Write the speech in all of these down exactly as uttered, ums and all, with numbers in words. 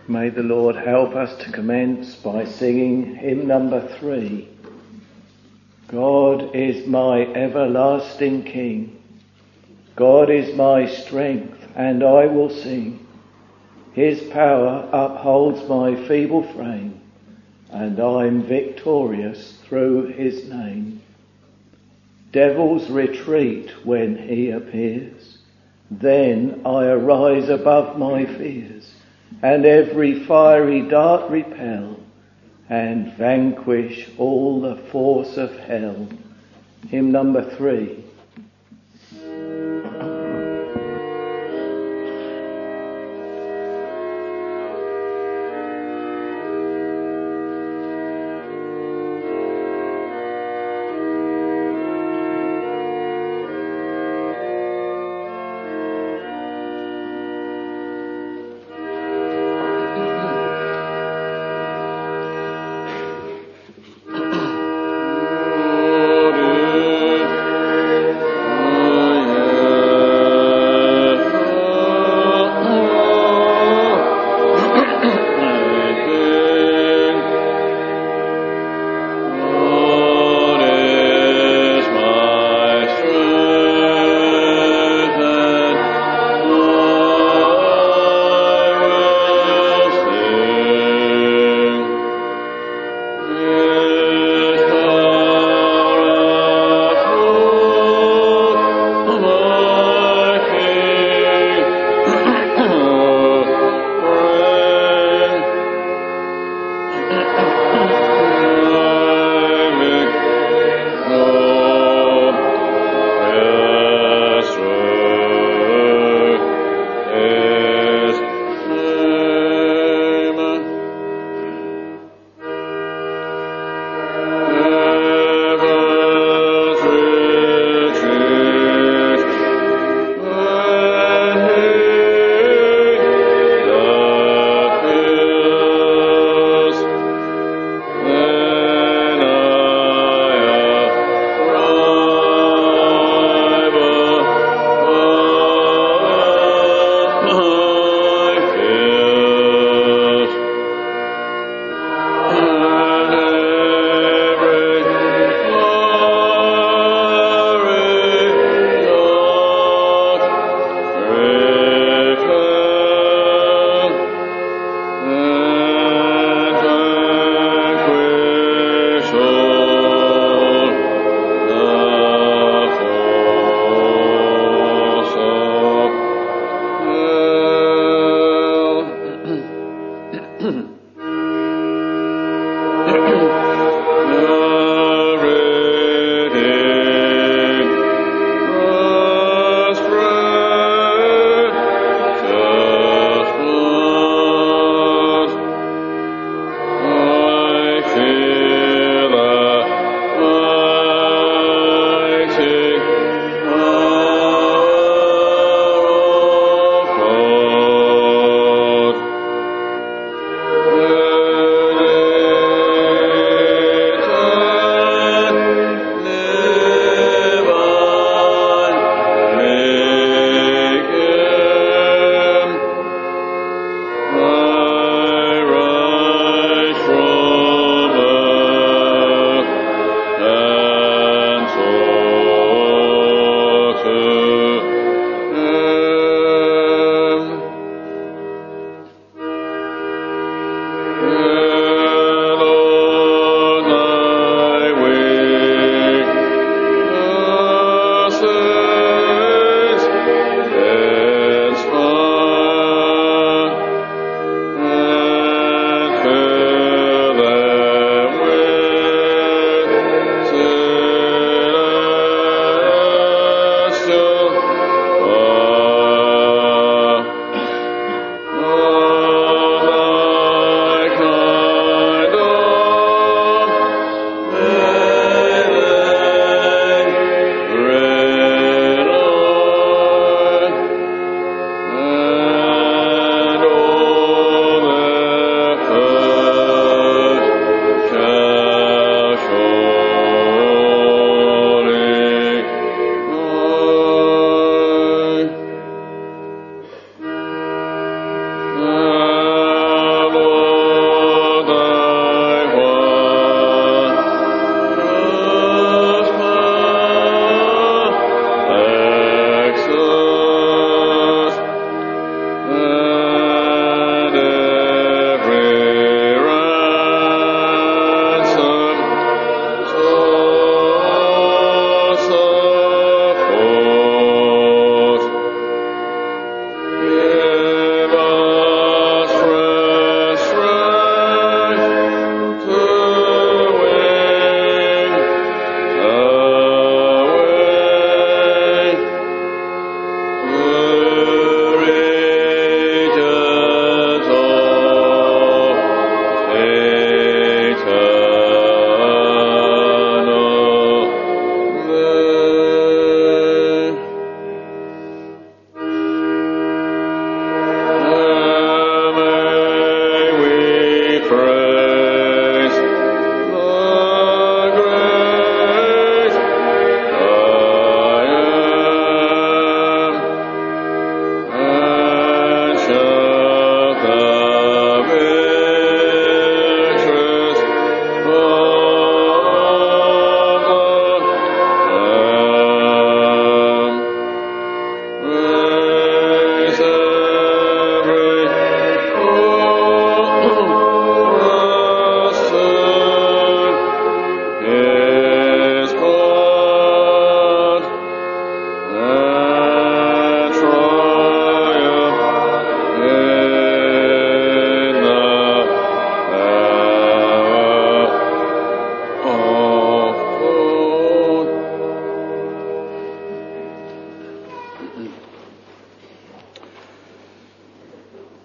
May the Lord help us to commence by singing hymn number three. God is my everlasting King. God is my strength, and I will sing. His power upholds my feeble frame, and I'm victorious through his name. Devils retreat when he appears. Then I arise above my fears, and every fiery dart repel, and vanquish all the force of hell. Hymn number three.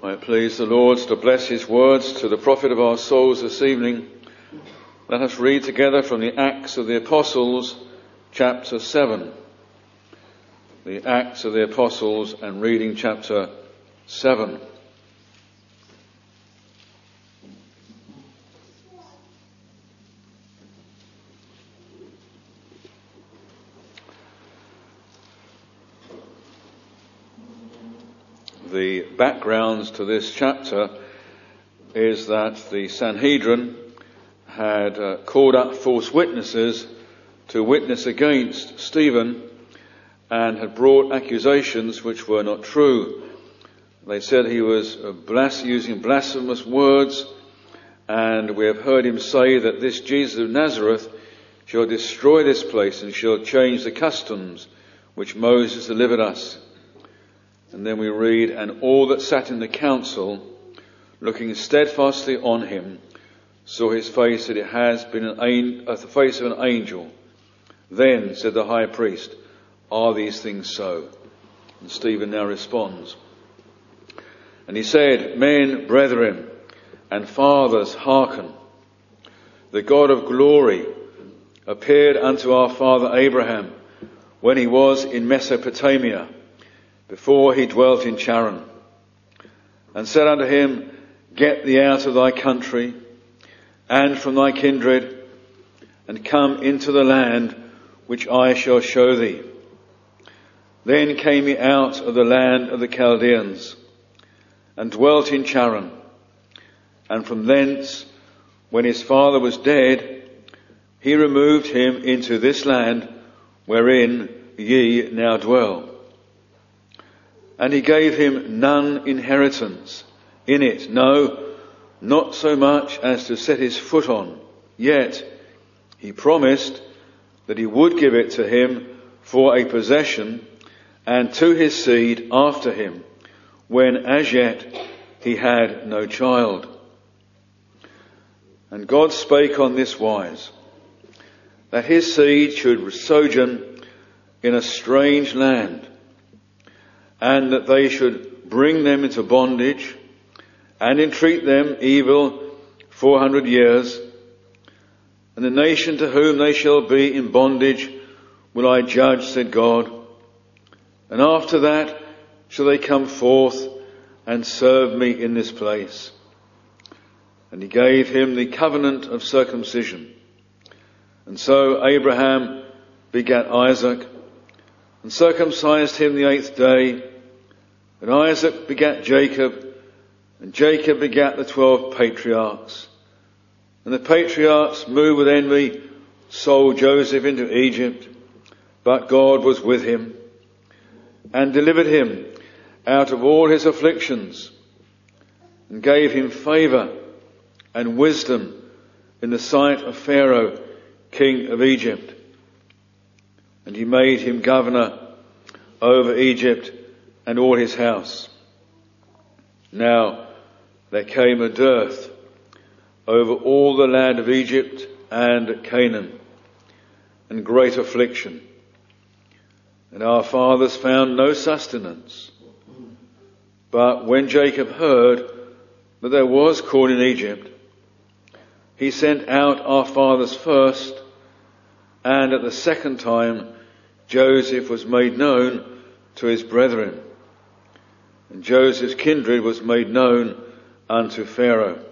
I please the Lord to bless his words to the profit of our souls this evening. Let us read together from the Acts of the Apostles, chapter seven. The Acts of the Apostles, and reading chapter seven. The background to this chapter is that the Sanhedrin had uh, called up false witnesses to witness against Stephen and had brought accusations which were not true. They said he was uh, blas- using blasphemous words, and we have heard him say that this Jesus of Nazareth shall destroy this place and shall change the customs which Moses delivered us. And then we read, and all that sat in the council, looking steadfastly on him, saw his face that it has been an an- uh, the face of an angel. Then said the high priest, are these things so? And Stephen now responds. And he said, men, brethren, and fathers, hearken. The God of glory appeared unto our father Abraham when he was in Mesopotamia, before he dwelt in Charan, and said unto him, get thee out of thy country and from thy kindred, and come into the land which I shall show thee. Then came he out of the land of the Chaldeans, and dwelt in Charan, and from thence, when his father was dead, he removed him into this land wherein ye now dwell. And he gave him none inheritance in it, no, not so much as to set his foot on. Yet he promised that he would give it to him for a possession, and to his seed after him, when as yet he had no child. And God spake on this wise, that his seed should sojourn in a strange land, and that they should bring them into bondage, and entreat them evil four hundred years. And the nation to whom they shall be in bondage will I judge, said God. And after that shall they come forth and serve me in this place. And he gave him the covenant of circumcision. And so Abraham begat Isaac, and circumcised him the eighth day. And Isaac begat Jacob, and Jacob begat the twelve patriarchs. And the patriarchs, moved with envy, sold Joseph into Egypt, but God was with him, and delivered him out of all his afflictions, and gave him favour and wisdom in the sight of Pharaoh, king of Egypt. And he made him governor over Egypt and all his house. Now there came a dearth over all the land of Egypt and Canaan, and great affliction. And our fathers found no sustenance. But when Jacob heard that there was corn in Egypt, he sent out our fathers first, and at the second time Joseph was made known to his brethren. And Joseph's kindred was made known unto Pharaoh.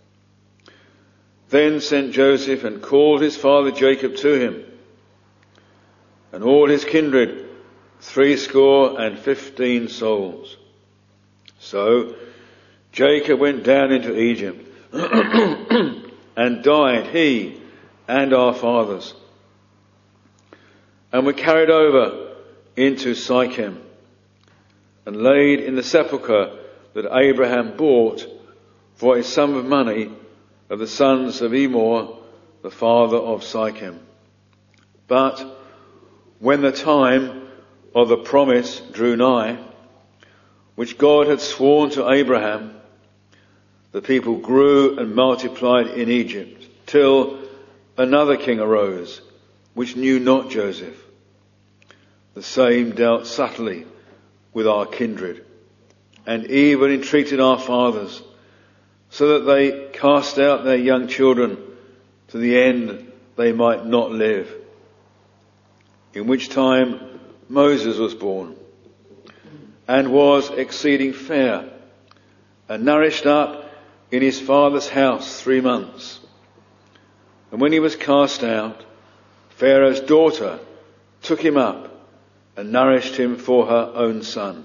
Then sent Joseph and called his father Jacob to him, and all his kindred, threescore and fifteen souls. So Jacob went down into Egypt, and died, he and our fathers, and were carried over into Sychem, and laid in the sepulchre that Abraham bought for a sum of money of the sons of Emor, the father of Sychem. But when the time of the promise drew nigh, which God had sworn to Abraham, the people grew and multiplied in Egypt, till another king arose, which knew not Joseph. The same dealt subtly with our kindred, and evil entreated our fathers, so that they cast out their young children to the end they might not live. In which time Moses was born, and was exceeding fair, and nourished up in his father's house three months. And when he was cast out, Pharaoh's daughter took him up and nourished him for her own son.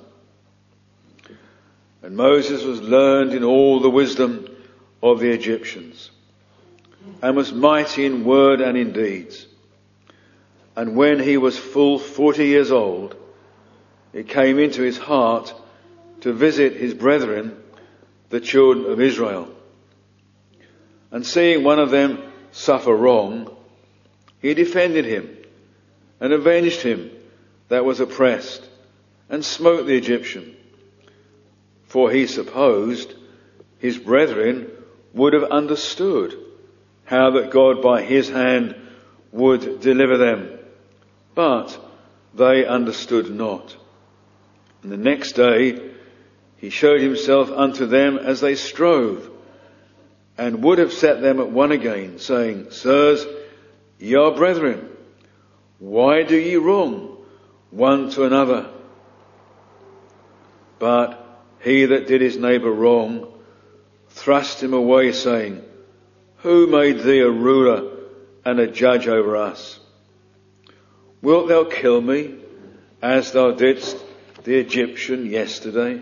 And Moses was learned in all the wisdom of the Egyptians, and was mighty in word and in deeds. And when he was full forty years old, it came into his heart to visit his brethren, the children of Israel. And seeing one of them suffer wrong, he defended him and avenged him that was oppressed, and smote the Egyptian. For he supposed his brethren would have understood how that God by his hand would deliver them. But they understood not. And the next day he showed himself unto them as they strove, and would have set them at one again, saying, Sirs, ye are brethren, why do ye wrong one to another? But he that did his neighbour wrong thrust him away, saying, Who made thee a ruler and a judge over us? Wilt thou kill me, as thou didst the Egyptian yesterday?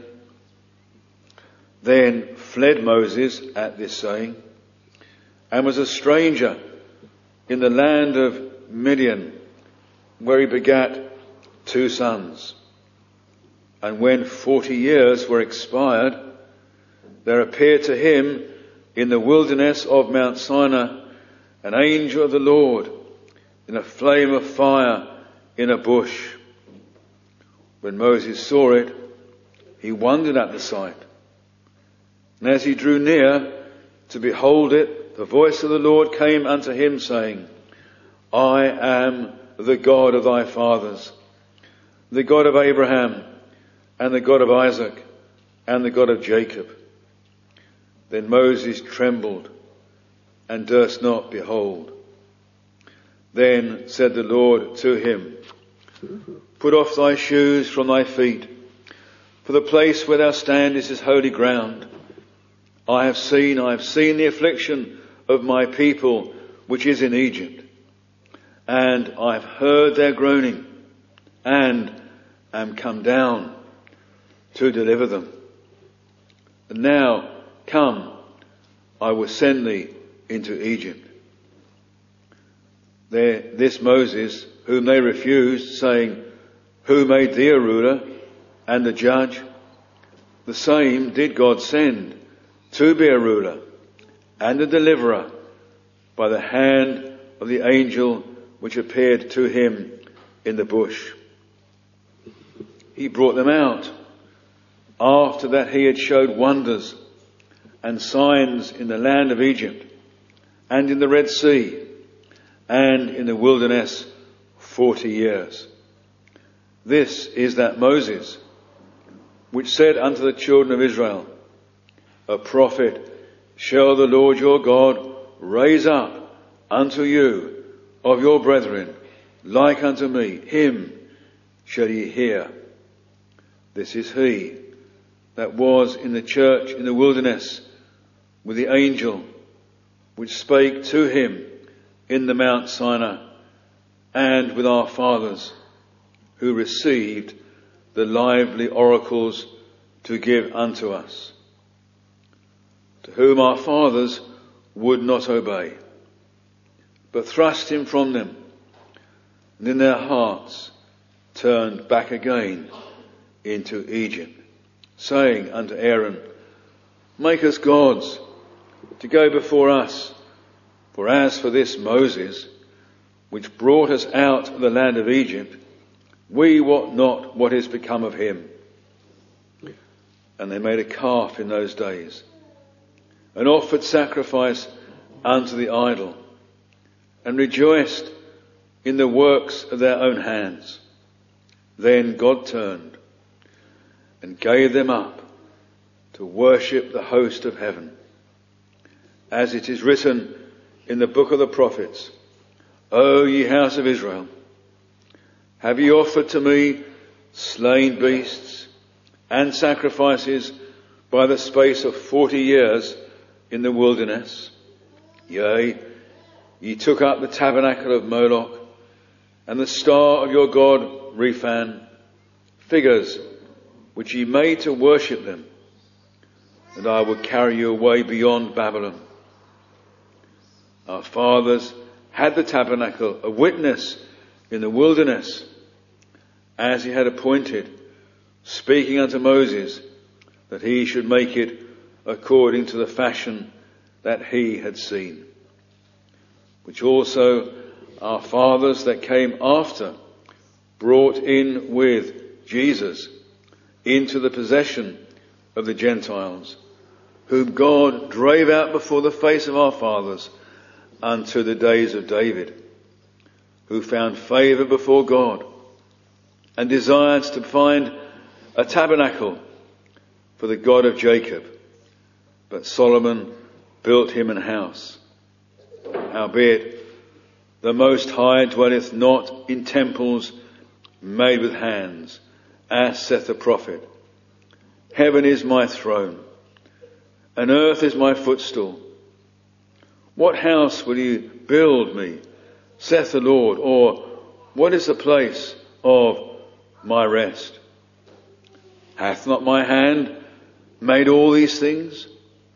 Then fled Moses at this saying, and was a stranger in the land of Midian, where he begat two sons. And when forty years were expired, there appeared to him in the wilderness of Mount Sinai an angel of the Lord in a flame of fire in a bush. When Moses saw it, he wondered at the sight. And as he drew near to behold it, the voice of the Lord came unto him, saying, I am the God of thy fathers, the God of Abraham, and the God of Isaac, and the God of Jacob. Then Moses trembled, and durst not behold. Then said the Lord to him, Put off thy shoes from thy feet, for the place where thou standest is holy ground. I have seen, I have seen the affliction of my people which is in Egypt, and I have heard their groaning, and am come down to deliver them. And now, come, I will send thee into Egypt. There, this Moses, whom they refused, saying, Who made thee a ruler and a judge? The same did God send to be a ruler and a deliverer by the hand of the angel which appeared to him in the bush. He brought them out after that he had showed wonders and signs in the land of Egypt and in the Red Sea and in the wilderness forty years. This is that Moses which said unto the children of Israel, A prophet shall the Lord your God raise up unto you of your brethren, like unto me. Him shall ye hear. This is he that was in the church in the wilderness with the angel which spake to him in the Mount Sinai, and with our fathers, who received the lively oracles to give unto us, to whom our fathers would not obey, but thrust him from them, and in their hearts turned back again into Egypt, saying unto Aaron, Make us gods to go before us. For as for this Moses, which brought us out of the land of Egypt, we wot not what is become of him. And they made a calf in those days, and offered sacrifice unto the idol, and rejoiced in the works of their own hands. Then God turned and gave them up to worship the host of heaven. As it is written in the book of the prophets, O ye house of Israel, have ye offered to me slain beasts and sacrifices by the space of forty years in the wilderness? Yea, ye took up the tabernacle of Moloch and the star of your god Rephan, figures which ye made to worship them, and I would carry you away beyond Babylon. Our fathers had the tabernacle, a witness in the wilderness, as he had appointed, speaking unto Moses, that he should make it according to the fashion that he had seen, which also our fathers that came after brought in with Jesus into the possession of the Gentiles, whom God drave out before the face of our fathers unto the days of David, who found favour before God and desired to find a tabernacle for the God of Jacob. But Solomon built him an house. Howbeit, the Most High dwelleth not in temples made with hands, as saith the prophet. Heaven is my throne, and earth is my footstool. What house will you build me, saith the Lord, or what is the place of my rest? Hath not my hand made all these things?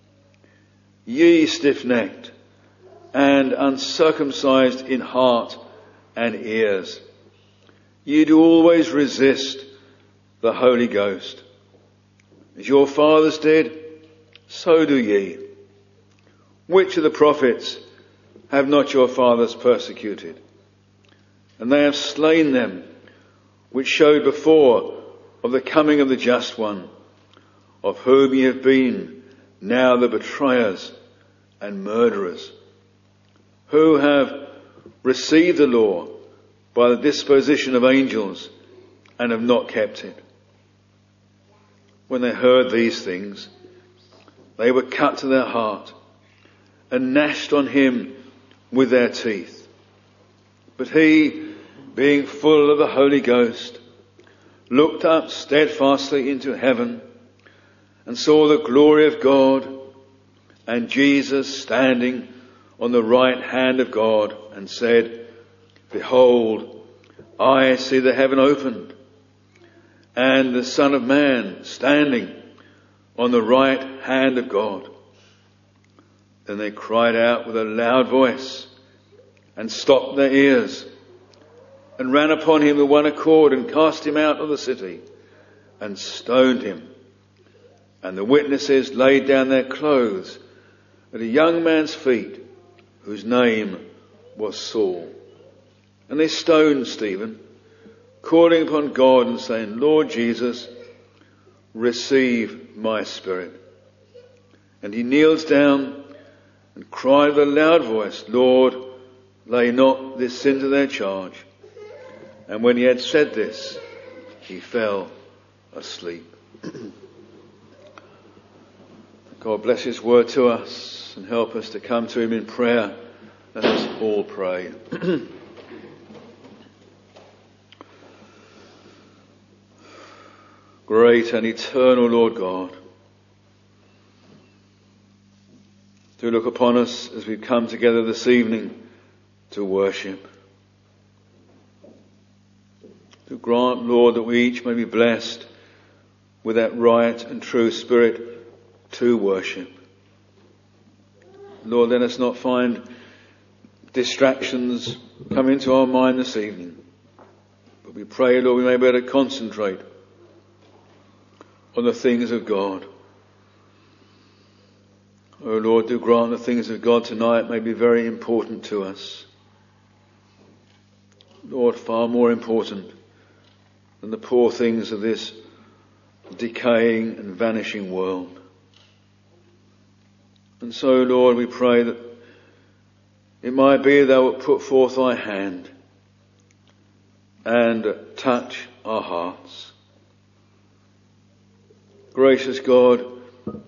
Ye stiff-necked and uncircumcised in heart and ears, ye do always resist the Holy Ghost. As your fathers did, so do ye. Which of the prophets have not your fathers persecuted? And they have slain them which showed before of the coming of the just one, of whom ye have been now the betrayers and murderers, who have received the law by the disposition of angels and have not kept it. When they heard these things, they were cut to their heart and gnashed on him with their teeth. But he, being full of the Holy Ghost, looked up steadfastly into heaven and saw the glory of God and Jesus standing on the right hand of God, and said, Behold, I see the heaven opened, and the Son of Man standing on the right hand of God. Then they cried out with a loud voice, and stopped their ears, and ran upon him with one accord, and cast him out of the city, and stoned him. And the witnesses laid down their clothes at a young man's feet, whose name was Saul. And they stoned Stephen, calling upon God and saying, Lord Jesus, receive my spirit. And he kneels down and cried with a loud voice, Lord, lay not this sin to their charge. And when he had said this, he fell asleep. God bless his word to us and help us to come to him in prayer. Let us all pray. Great and eternal Lord God, do look upon us as we've come together this evening to worship. Do grant, Lord, that we each may be blessed with that right and true spirit to worship. Lord, let us not find distractions come into our mind this evening, but we pray, Lord, we may be able to concentrate on the things of God. Oh Lord, do grant the things of God tonight may be very important to us. Lord, far more important than the poor things of this decaying and vanishing world. And so, Lord, we pray that it might be thou wilt put forth thy hand and touch our hearts. Gracious God,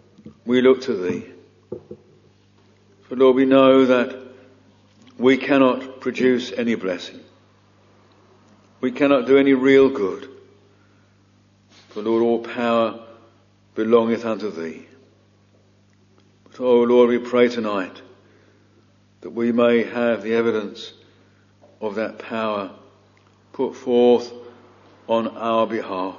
we look to thee. For Lord, we know that we cannot produce any blessing. We cannot do any real good. For Lord, all power belongeth unto thee. But, oh Lord, we pray tonight that we may have the evidence of that power put forth on our behalf.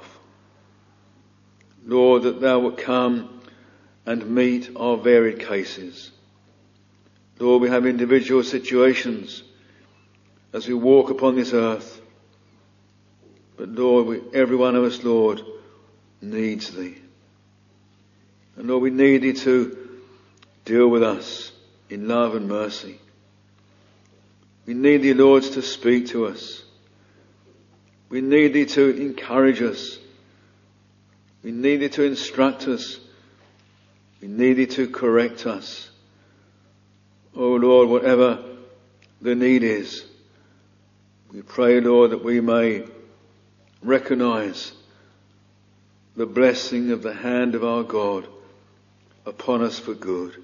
Lord, that thou wilt come and meet our varied cases. Lord, we have individual situations as we walk upon this earth. But Lord, we, every one of us, Lord, needs thee. And Lord, we need thee to deal with us in love and mercy. We need thee, Lord, to speak to us. We need thee to encourage us. We need thee to instruct us. We need thee to correct us. Oh Lord, whatever the need is, we pray, Lord, that we may recognize the blessing of the hand of our God upon us for good.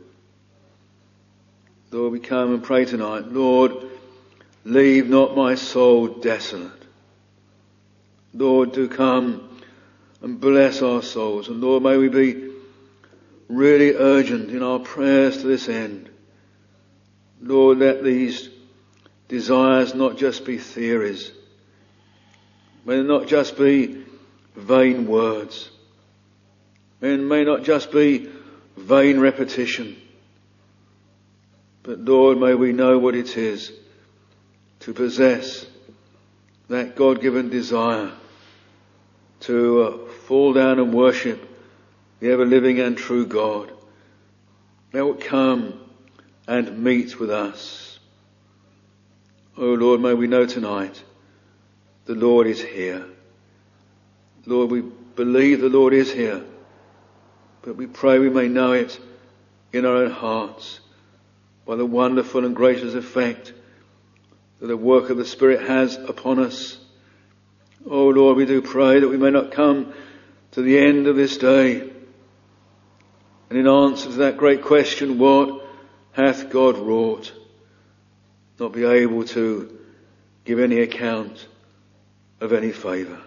Lord, we come and pray tonight, Lord, leave not my soul desolate. Lord, do come and bless our souls. And Lord, may we be really urgent in our prayers to this end. Lord, let these desires not just be theories. May they not just be vain words. May it may not just be vain repetition. But Lord, may we know what it is to possess that God-given desire to uh, fall down and worship the ever-living and true God. May it come and meet with us. Oh Lord, may we know tonight the Lord is here. Lord, we believe the Lord is here, but we pray we may know it in our own hearts by the wonderful and gracious effect that the work of the Spirit has upon us. Oh Lord, we do pray that we may not come to the end of this day and in answer to that great question, what hath God wrought, not be able to give any account of any favour.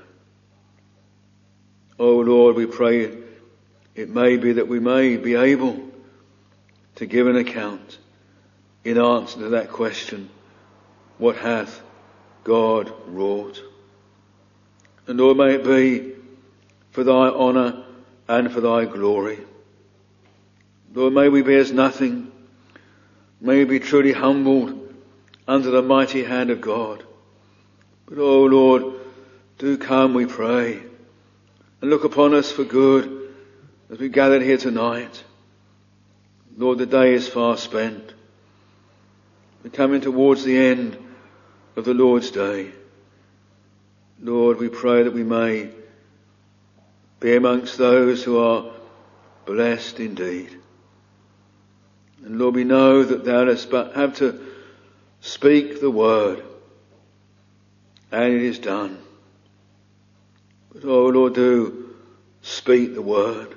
Oh Lord, we pray it may be that we may be able to give an account in answer to that question, what hath God wrought? And Lord, may it be for thy honour and for thy glory. Lord, may we be as nothing. May we be truly humbled under the mighty hand of God. But oh Lord, do come, we pray, and look upon us for good as we gathered here tonight. Lord, the day is far spent. We're coming towards the end of the Lord's day. Lord, we pray that we may be amongst those who are blessed indeed. And Lord, we know that thou dost but have to speak the word, and it is done. But oh Lord, do speak the word.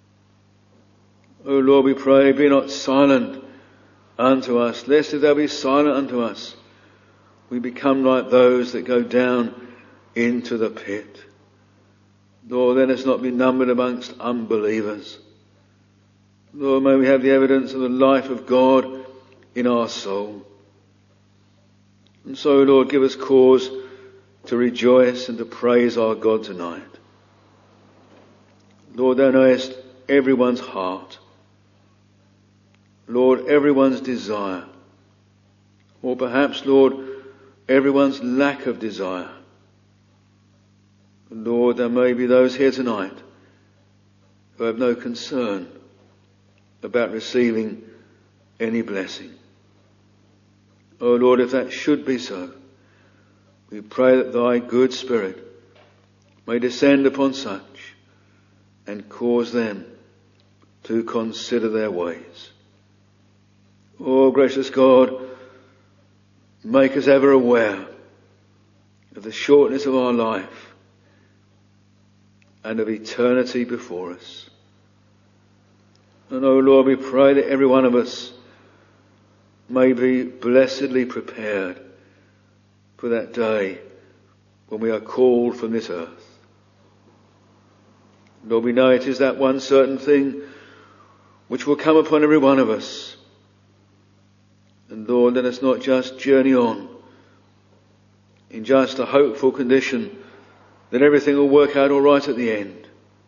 Oh Lord, we pray, be not silent unto us, lest if thou be silent unto us, we become like those that go down into the pit. Lord, let us not be numbered amongst unbelievers. Lord, may we have the evidence of the life of God in our soul. And so, Lord, give us cause to rejoice and to praise our God tonight. Lord, thou knowest everyone's heart. Lord, everyone's desire. Or perhaps, Lord, everyone's lack of desire. Lord, there may be those here tonight who have no concern about receiving any blessing. Oh Lord, if that should be so, we pray that thy good Spirit may descend upon such and cause them to consider their ways. Oh gracious God, make us ever aware of the shortness of our life and of eternity before us. And oh Lord, we pray that every one of us may be blessedly prepared for that day when we are called from this earth. Lord, we know it is that one certain thing which will come upon every one of us. And Lord, let us not just journey on in just a hopeful condition that everything will work out all right at the end.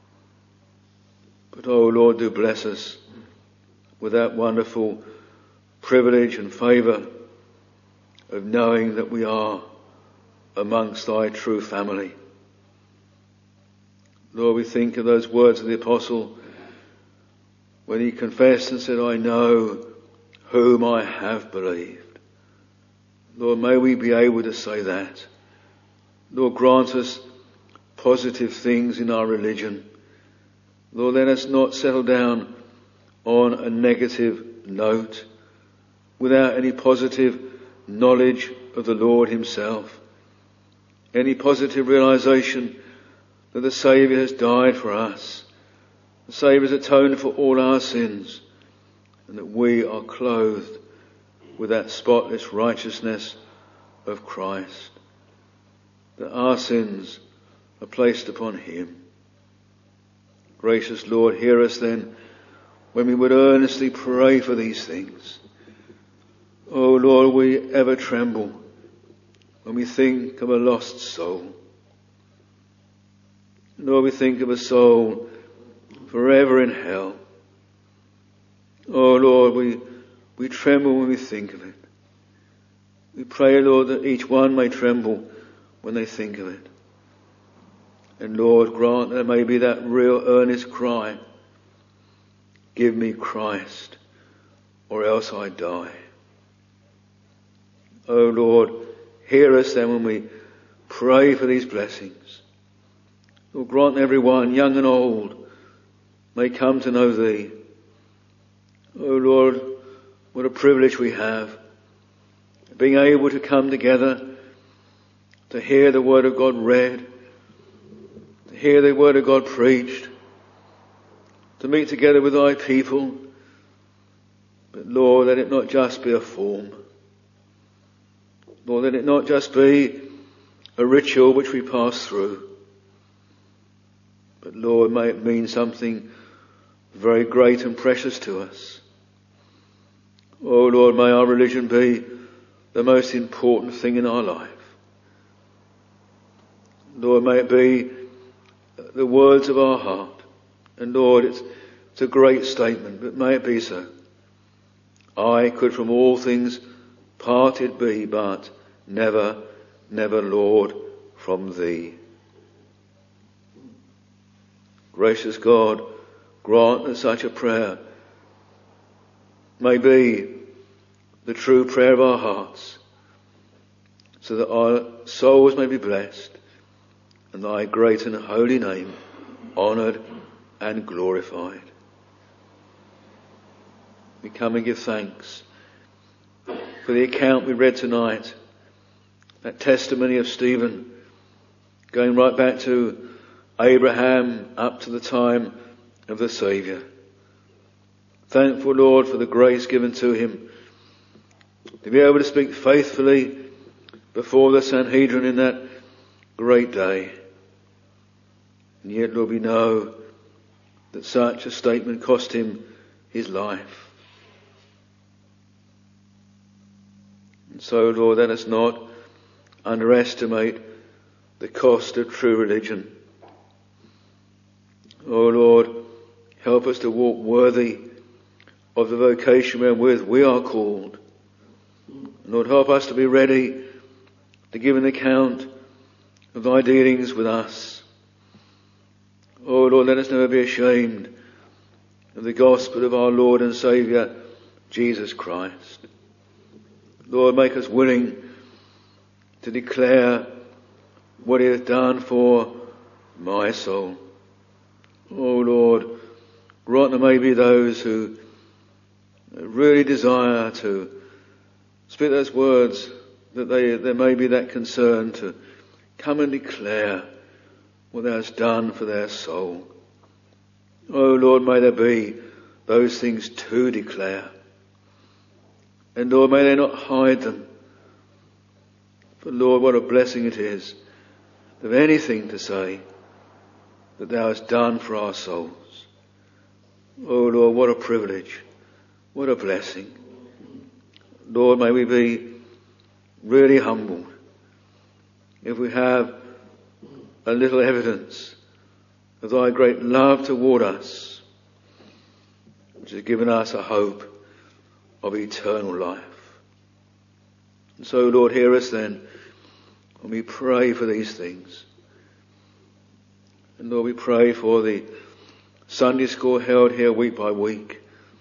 But oh Lord, do bless us with that wonderful privilege and favour of knowing that we are amongst thy true family. Lord, we think of those words of the apostle when he confessed and said, I know whom I have believed. Lord, may we be able to say that. Lord, grant us positive things in our religion. Lord, let us not settle down on a negative note without any positive knowledge of the Lord himself, any positive realization that the Saviour has died for us, the Saviour has atoned for all our sins, and that we are clothed with that spotless righteousness of Christ, that our sins are placed upon him. Gracious Lord, hear us then when we would earnestly pray for these things. Oh Lord, we ever tremble when we think of a lost soul. Lord, we think of a soul forever in hell. Oh Lord, we, we tremble when we think of it. We pray, Lord, that each one may tremble when they think of it. And Lord, grant there may be that real earnest cry, give me Christ, or else I die. Oh Lord, hear us then when we pray for these blessings. Lord, grant everyone, young and old, may come to know thee. Oh Lord, what a privilege we have, being able to come together to hear the word of God read, to hear the word of God preached, to meet together with thy people. But Lord, let it not just be a form. Lord, let it not just be a ritual which we pass through. But Lord, may it mean something very great and precious to us. Oh Lord, may our religion be the most important thing in our life. Lord, may it be the words of our heart. And Lord, it's, it's a great statement, but may it be so. I could from all things parted be, but never, never, Lord, from thee. Gracious God, grant that such a prayer may be the true prayer of our hearts, so that our souls may be blessed and thy great and holy name honoured and glorified. We come and give thanks for the account we read tonight, that testimony of Stephen, going right back to Abraham up to the time of the Saviour. Thankful, Lord, for the grace given to him to be able to speak faithfully before the Sanhedrin in that great day. And yet, Lord, we know that such a statement cost him his life. And so, Lord, let us not underestimate the cost of true religion. Oh Lord, help us to walk worthy of the vocation wherewith we are called. Lord, help us to be ready to give an account of thy dealings with us. Oh Lord, let us never be ashamed of the gospel of our Lord and Saviour, Jesus Christ. Lord, make us willing to declare what he has done for my soul. Oh Lord, grant there may be those who really desire to speak those words, that they, there may be that concern to come and declare what thou hast done for their soul. Oh Lord, may there be those things to declare. And Lord, may they not hide them. But Lord, what a blessing it is to have anything to say that thou hast done for our souls. Oh Lord, what a privilege. What a blessing. Lord, may we be really humbled if we have a little evidence of thy great love toward us, which has given us a hope of eternal life. And so, Lord, hear us then when we pray for these things. And Lord, we pray for the Sunday school held here week by week.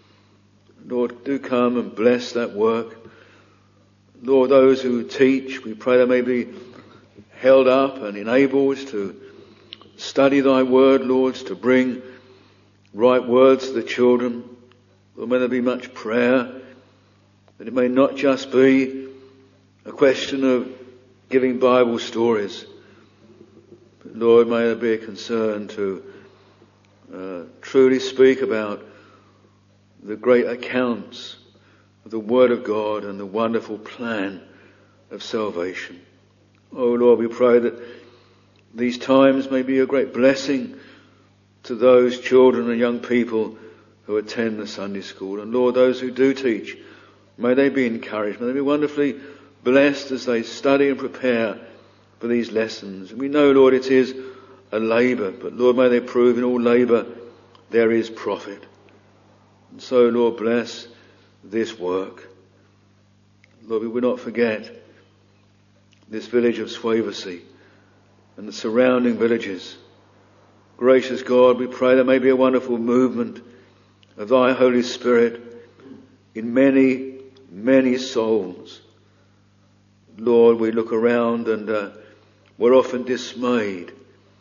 Lord, do come and bless that work. Lord, those who teach, we pray they may be held up and enabled to study thy word, Lord, to bring right words to the children. Lord, may there be much prayer, that it may not just be a question of giving Bible stories, but Lord, may there be a concern to uh, truly speak about the great accounts of the Word of God and the wonderful plan of salvation. Oh Lord, we pray that these times may be a great blessing to those children and young people who attend the Sunday school. And Lord, those who do teach, may they be encouraged. May they be wonderfully blessed as they study and prepare for these lessons. And we know, Lord, it is a labour, but Lord, may they prove in all labour there is profit. And so, Lord, bless this work. Lord, we will not forget this village of Swavesey and the surrounding villages. Gracious God, we pray there may be a wonderful movement of thy Holy Spirit in many, many souls. Lord, we look around and uh, we're often dismayed.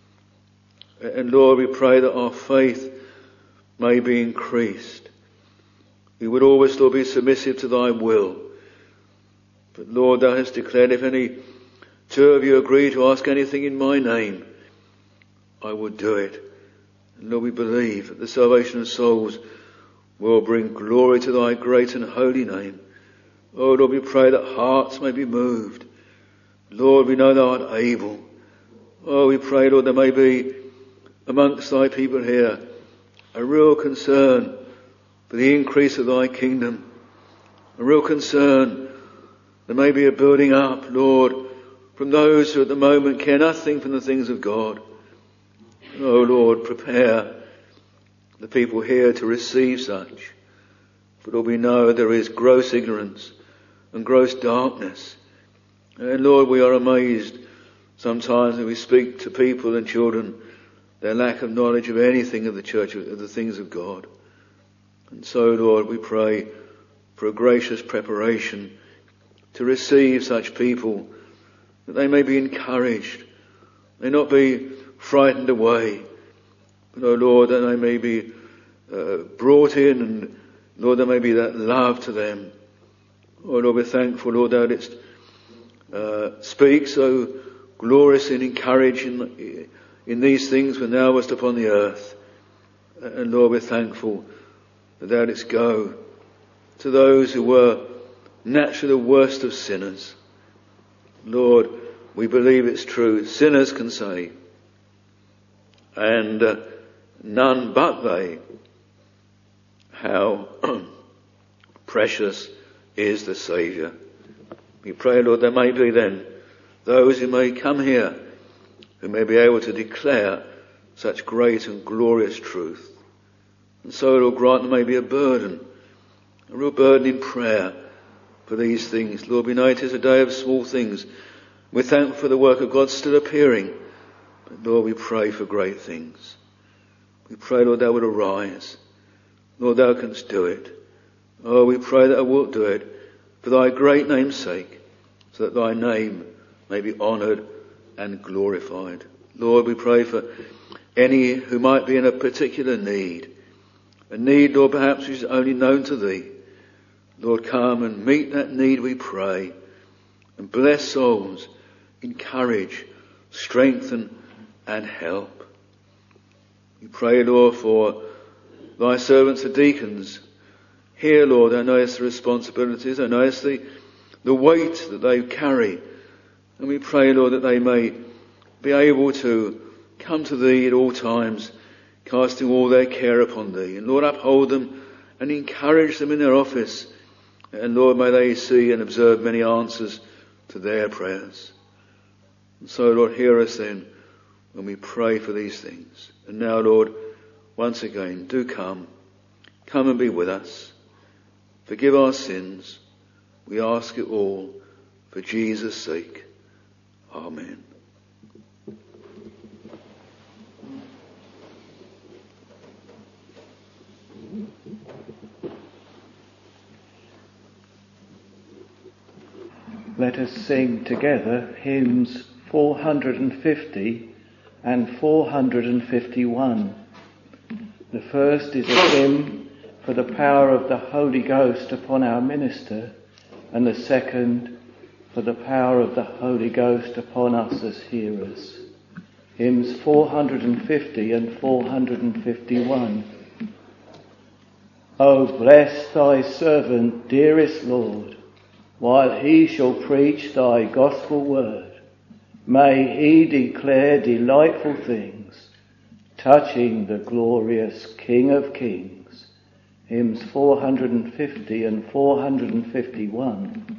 And Lord, we pray that our faith may be increased. We would always, Lord, be submissive to thy will. But Lord, thou hast declared, if any two of you agree to ask anything in my name, I will do it. And Lord, we believe that the salvation of souls will bring glory to thy great and holy name. Oh Lord, we pray that hearts may be moved. Lord, we know thou art able. Oh, we pray, Lord, there may be amongst thy people here a real concern for the increase of thy kingdom. A real concern. There may be a building up, Lord, from those who at the moment care nothing for the things of God. Oh Lord, prepare the people here to receive such. For Lord, we know there is gross ignorance and gross darkness. And Lord, we are amazed sometimes when we speak to people and children, their lack of knowledge of anything of the church, of the things of God. And so, Lord, we pray for a gracious preparation to receive such people, that they may be encouraged, they not be frightened away, but, oh Lord, that they may be uh, brought in, and Lord, there may be that love to them. Oh Lord, we're thankful, Lord, thou didst uh, speak so glorious and encouraging in these things when thou wast upon the earth. And Lord, we're thankful that thou didst go to those who were naturally the worst of sinners. Lord, we believe it's true. Sinners can say, and uh, none but they, how precious is the Saviour. We pray, Lord, there may be then those who may come here who may be able to declare such great and glorious truth. And so, Lord, grant there may be a burden, a real burden in prayer for these things. Lord, we know it is a day of small things. We're thankful for the work of God still appearing. But Lord, we pray for great things. We pray, Lord, thou would arise. Lord, thou canst do it. Oh, we pray that thou wilt do it for thy great name's sake, so that thy name may be honoured and glorified. Lord, we pray for any who might be in a particular need. A need, Lord, perhaps which is only known to thee. Lord, come and meet that need, we pray. And bless souls, encourage, strengthen and help. We pray, Lord, for thy servants, the deacons. Here, Lord, thou knowest the responsibilities, thou knowest the, the weight that they carry. And we pray, Lord, that they may be able to come to thee at all times, casting all their care upon thee. And Lord, uphold them and encourage them in their office. And Lord, may they see and observe many answers to their prayers. And so, Lord, hear us then when we pray for these things. And now, Lord, once again, do come. Come and be with us. Forgive our sins. We ask it all for Jesus' sake. Amen. Let us sing together hymns four hundred fifty and four hundred fifty-one. The first is a hymn for the power of the Holy Ghost upon our minister, and the second for the power of the Holy Ghost upon us as hearers. Hymns four hundred fifty and four hundred fifty-one. O bless thy servant, dearest Lord, while he shall preach thy gospel word. May he declare delightful things, touching the glorious King of Kings. Hymns four hundred fifty and four hundred fifty-one.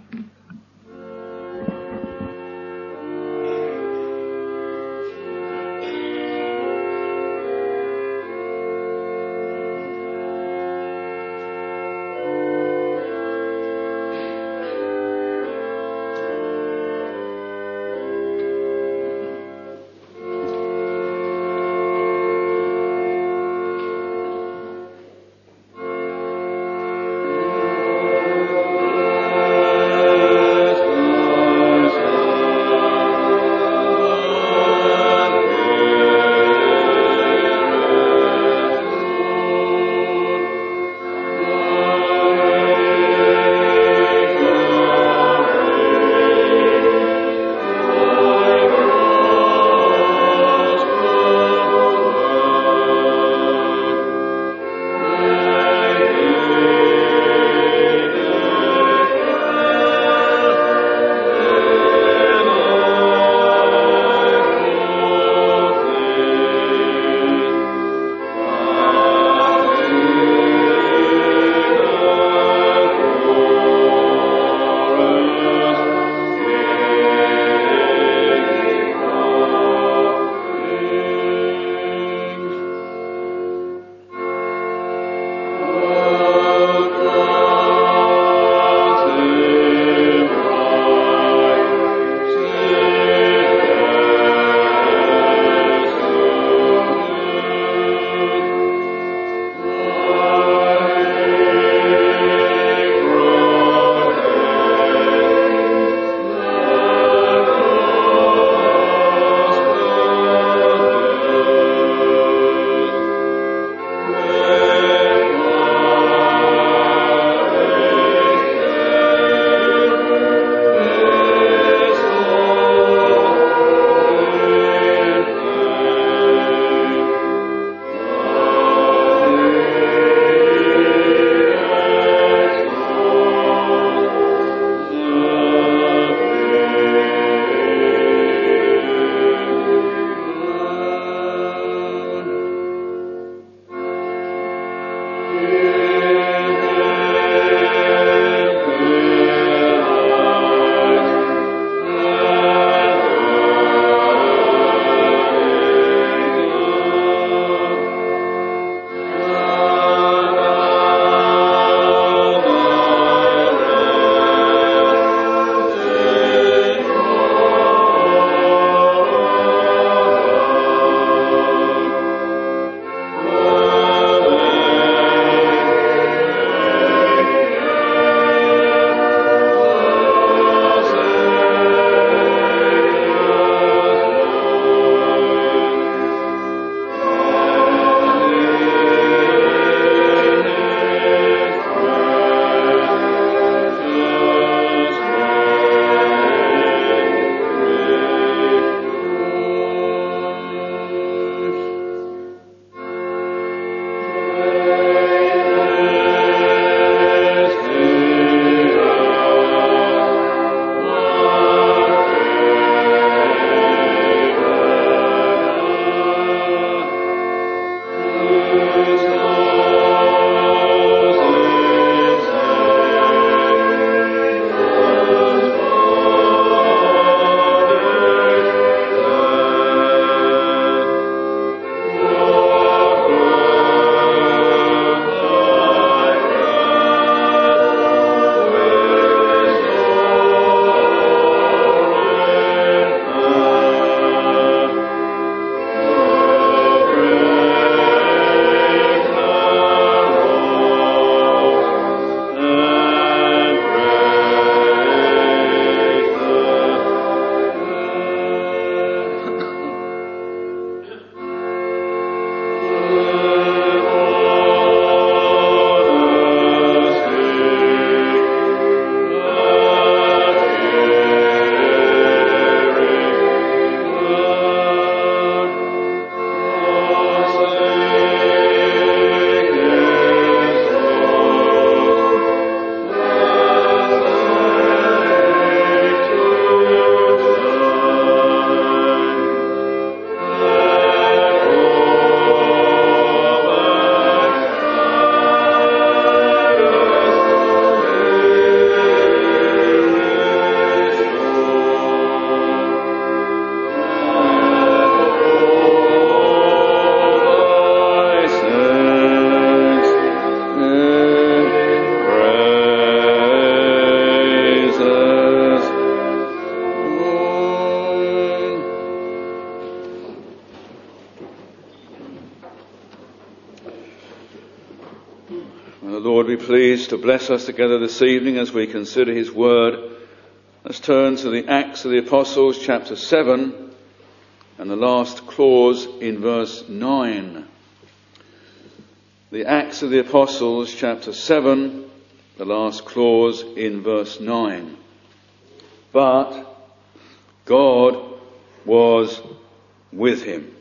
And the Lord be pleased to bless us together this evening as we consider his word. Let's turn to the Acts of the Apostles, chapter seven, and the last clause in verse nine. The Acts of the Apostles, chapter seven, the last clause in verse nine. But God was with him.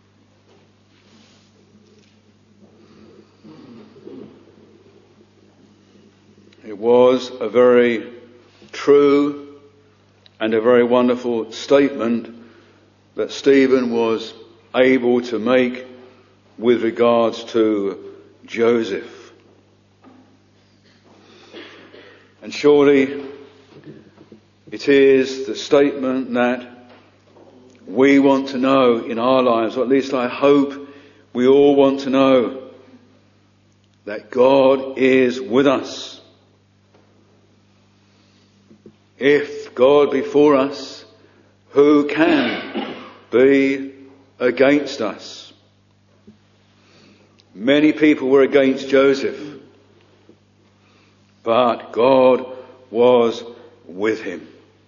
It was a very true and a very wonderful statement that Stephen was able to make with regards to Joseph. And surely it is the statement that we want to know in our lives, or at least I hope we all want to know, that God is with us. If God be for us, who can be against us? Many people were against Joseph, but God was with him.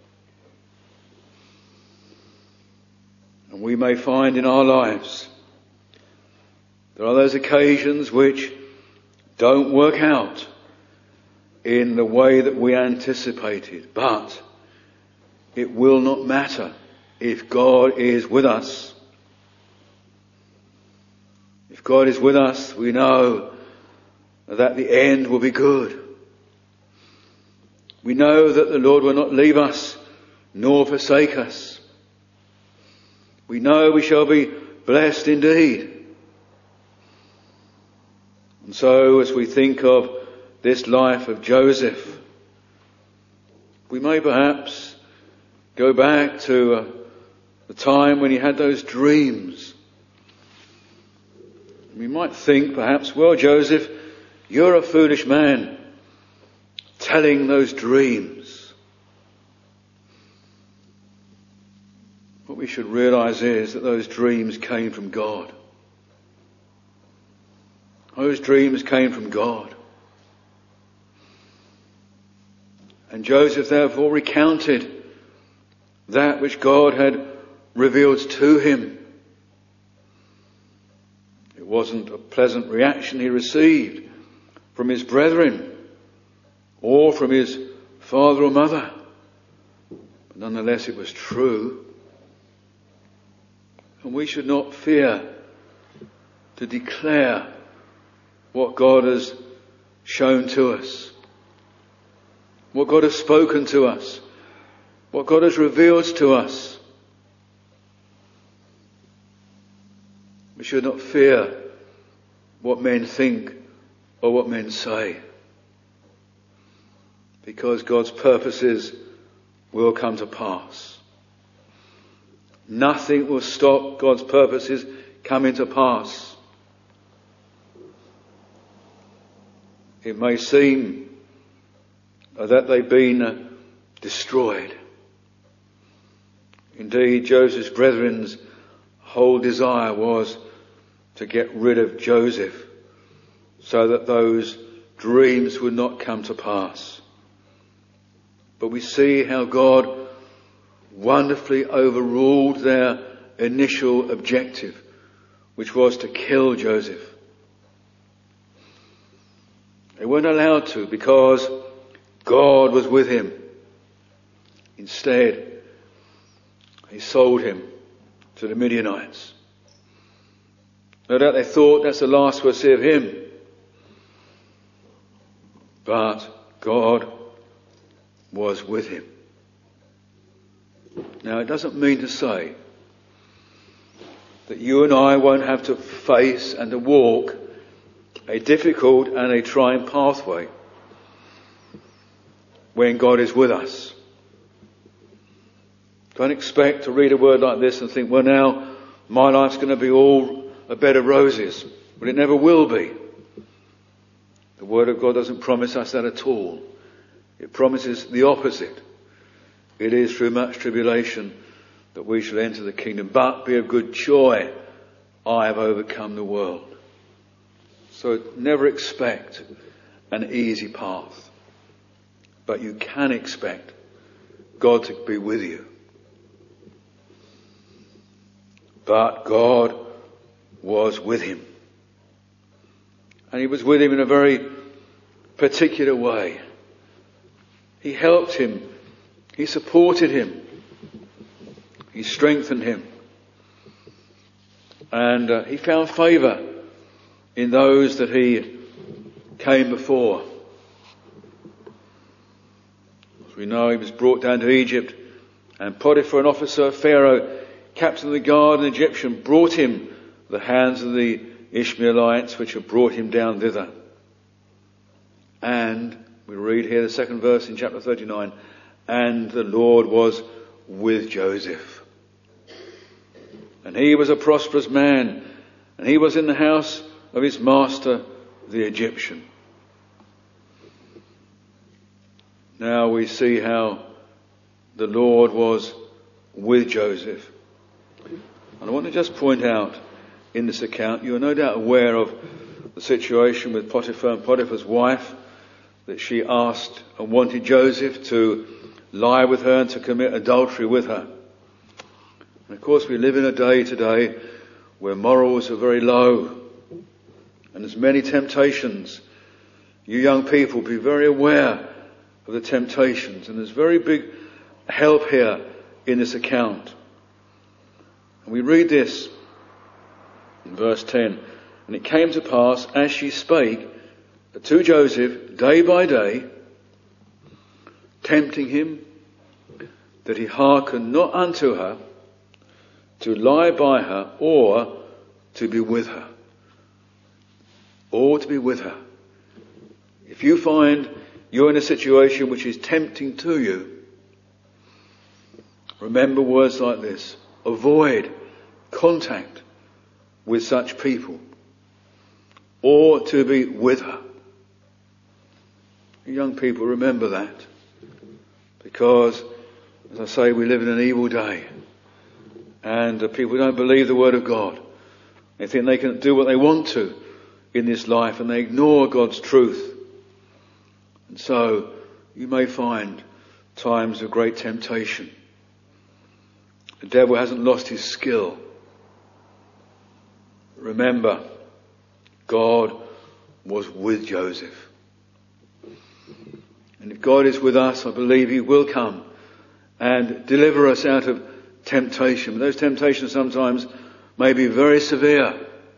And we may find in our lives there are those occasions which don't work out in the way that we anticipated, but it will not matter if God is with us. If God is with us, we know that the end will be good. We know that the Lord will not leave us nor forsake us. We know we shall be blessed indeed. And so as we think of this life of Joseph, we may perhaps go back to uh, the time when he had those dreams. We might think perhaps, well, Joseph, you're a foolish man telling those dreams. What we should realize is that those dreams came from God. Those dreams came from God. And Joseph therefore recounted that which God had revealed to him. It wasn't a pleasant reaction he received from his brethren or from his father or mother, but nonetheless it was true. And we should not fear to declare what God has shown to us, what God has spoken to us, what God has revealed to us. We should not fear what men think or what men say, because God's purposes will come to pass. Nothing will stop God's purposes coming to pass. It may seem that they've been destroyed. Indeed, Joseph's brethren's whole desire was to get rid of Joseph so that those dreams would not come to pass. But we see how God wonderfully overruled their initial objective, which was to kill Joseph. They weren't allowed to because God was with him. Instead, he sold him to the Midianites. No doubt they thought that's the last we'll see of him. But God was with him. Now, it doesn't mean to say that you and I won't have to face and to walk a difficult and a trying pathway when God is with us. Don't expect to read a word like this and think, well, now my life's going to be all a bed of roses. But it never will be. The Word of God doesn't promise us that at all. It promises the opposite. It is through much tribulation that we shall enter the kingdom. But be of good joy, I have overcome the world. So never expect an easy path. But you can expect God to be with you. But God was with him. And he was with him in a very particular way. He helped him. He supported him. He strengthened him. And uh, he found favour in those that he came before. As we know, he was brought down to Egypt, and Potiphar, an officer of Pharaoh, captain of the guard, an Egyptian, brought him the hands of the Ishmaelites, which had brought him down thither. And we read here the second verse in chapter thirty-nine, and the Lord was with Joseph. And he was a prosperous man, and he was in the house of his master, the Egyptian. Now we see how the Lord was with Joseph. And I want to just point out in this account, you are no doubt aware of the situation with Potiphar and Potiphar's wife, that she asked and wanted Joseph to lie with her and to commit adultery with her. And of course we live in a day today where morals are very low and there's many temptations. You young people, be very aware of the temptations, and there's very big help here in this account. And we read this in verse ten. And it came to pass, as she spake to Joseph day by day, tempting him, that he hearkened not unto her, to lie by her, or to be with her. Or to be with her. If you find you're in a situation which is tempting to you, remember words like this. Avoid contact with such people, or to be with her. Young people, remember that. Because, as I say, we live in an evil day. And uh, people don't believe the word of God. They think they can do what they want to in this life, and they ignore God's truth. And so, you may find times of great temptation. The devil hasn't lost his skill. Remember, God was with Joseph. And if God is with us, I believe he will come and deliver us out of temptation. But those temptations sometimes may be very severe,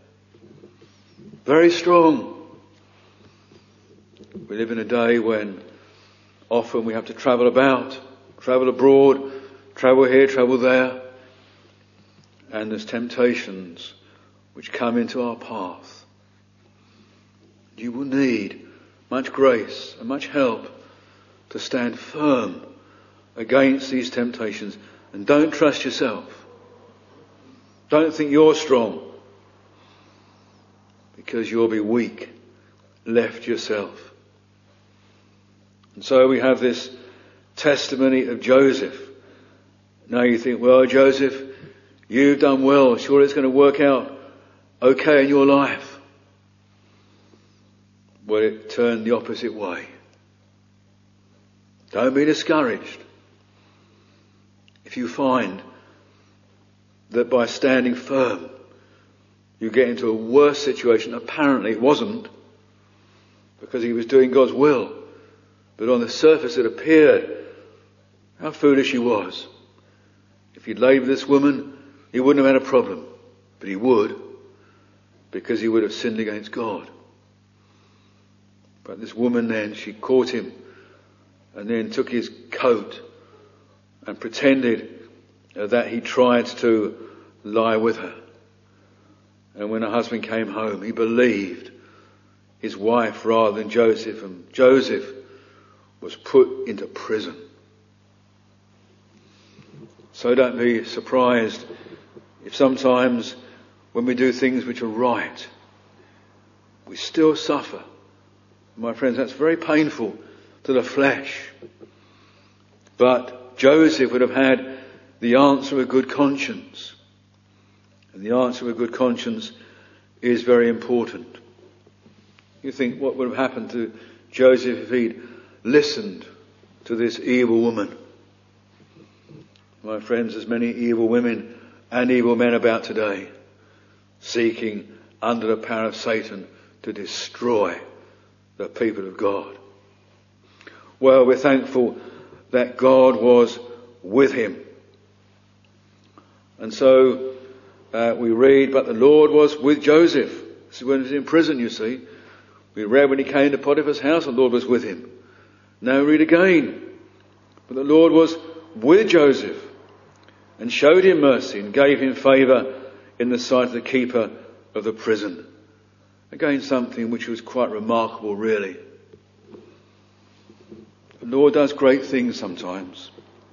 very strong. We live in a day when often we have to travel about, travel abroad, travel here, travel there. And there's temptations which come into our path. You will need much grace and much help to stand firm against these temptations. And don't trust yourself. Don't think you're strong, because you'll be weak, left yourself. And so we have this testimony of Joseph. Now you think, well, Joseph, you've done well. Sure, it's going to work out okay in your life. Well, it turned the opposite way. Don't be discouraged if you find that by standing firm you get into a worse situation. Apparently it wasn't, because he was doing God's will. But on the surface it appeared how foolish he was. If he'd laid with this woman, he wouldn't have had a problem. But he would, because he would have sinned against God. But this woman then, she caught him and then took his coat and pretended uh, that he tried to lie with her. And when her husband came home, he believed his wife rather than Joseph, and Joseph was put into prison. So don't be surprised if sometimes when we do things which are right, we still suffer. My friends, that's very painful to the flesh. But Joseph would have had the answer of a good conscience. And the answer of a good conscience is very important. You think, what would have happened to Joseph if he'd listened to this evil woman. My friends, there's many evil women and evil men about today, seeking under the power of Satan to destroy the people of God. Well, we're thankful that God was with him. And so uh, we read, but the Lord was with Joseph. This is when he was in prison, you see. We read when he came to Potiphar's house, the Lord was with him. Now we read again. But the Lord was with Joseph and showed him mercy and gave him favour in the sight of the keeper of the prison. Again, something which was quite remarkable, really. The Lord does great things sometimes.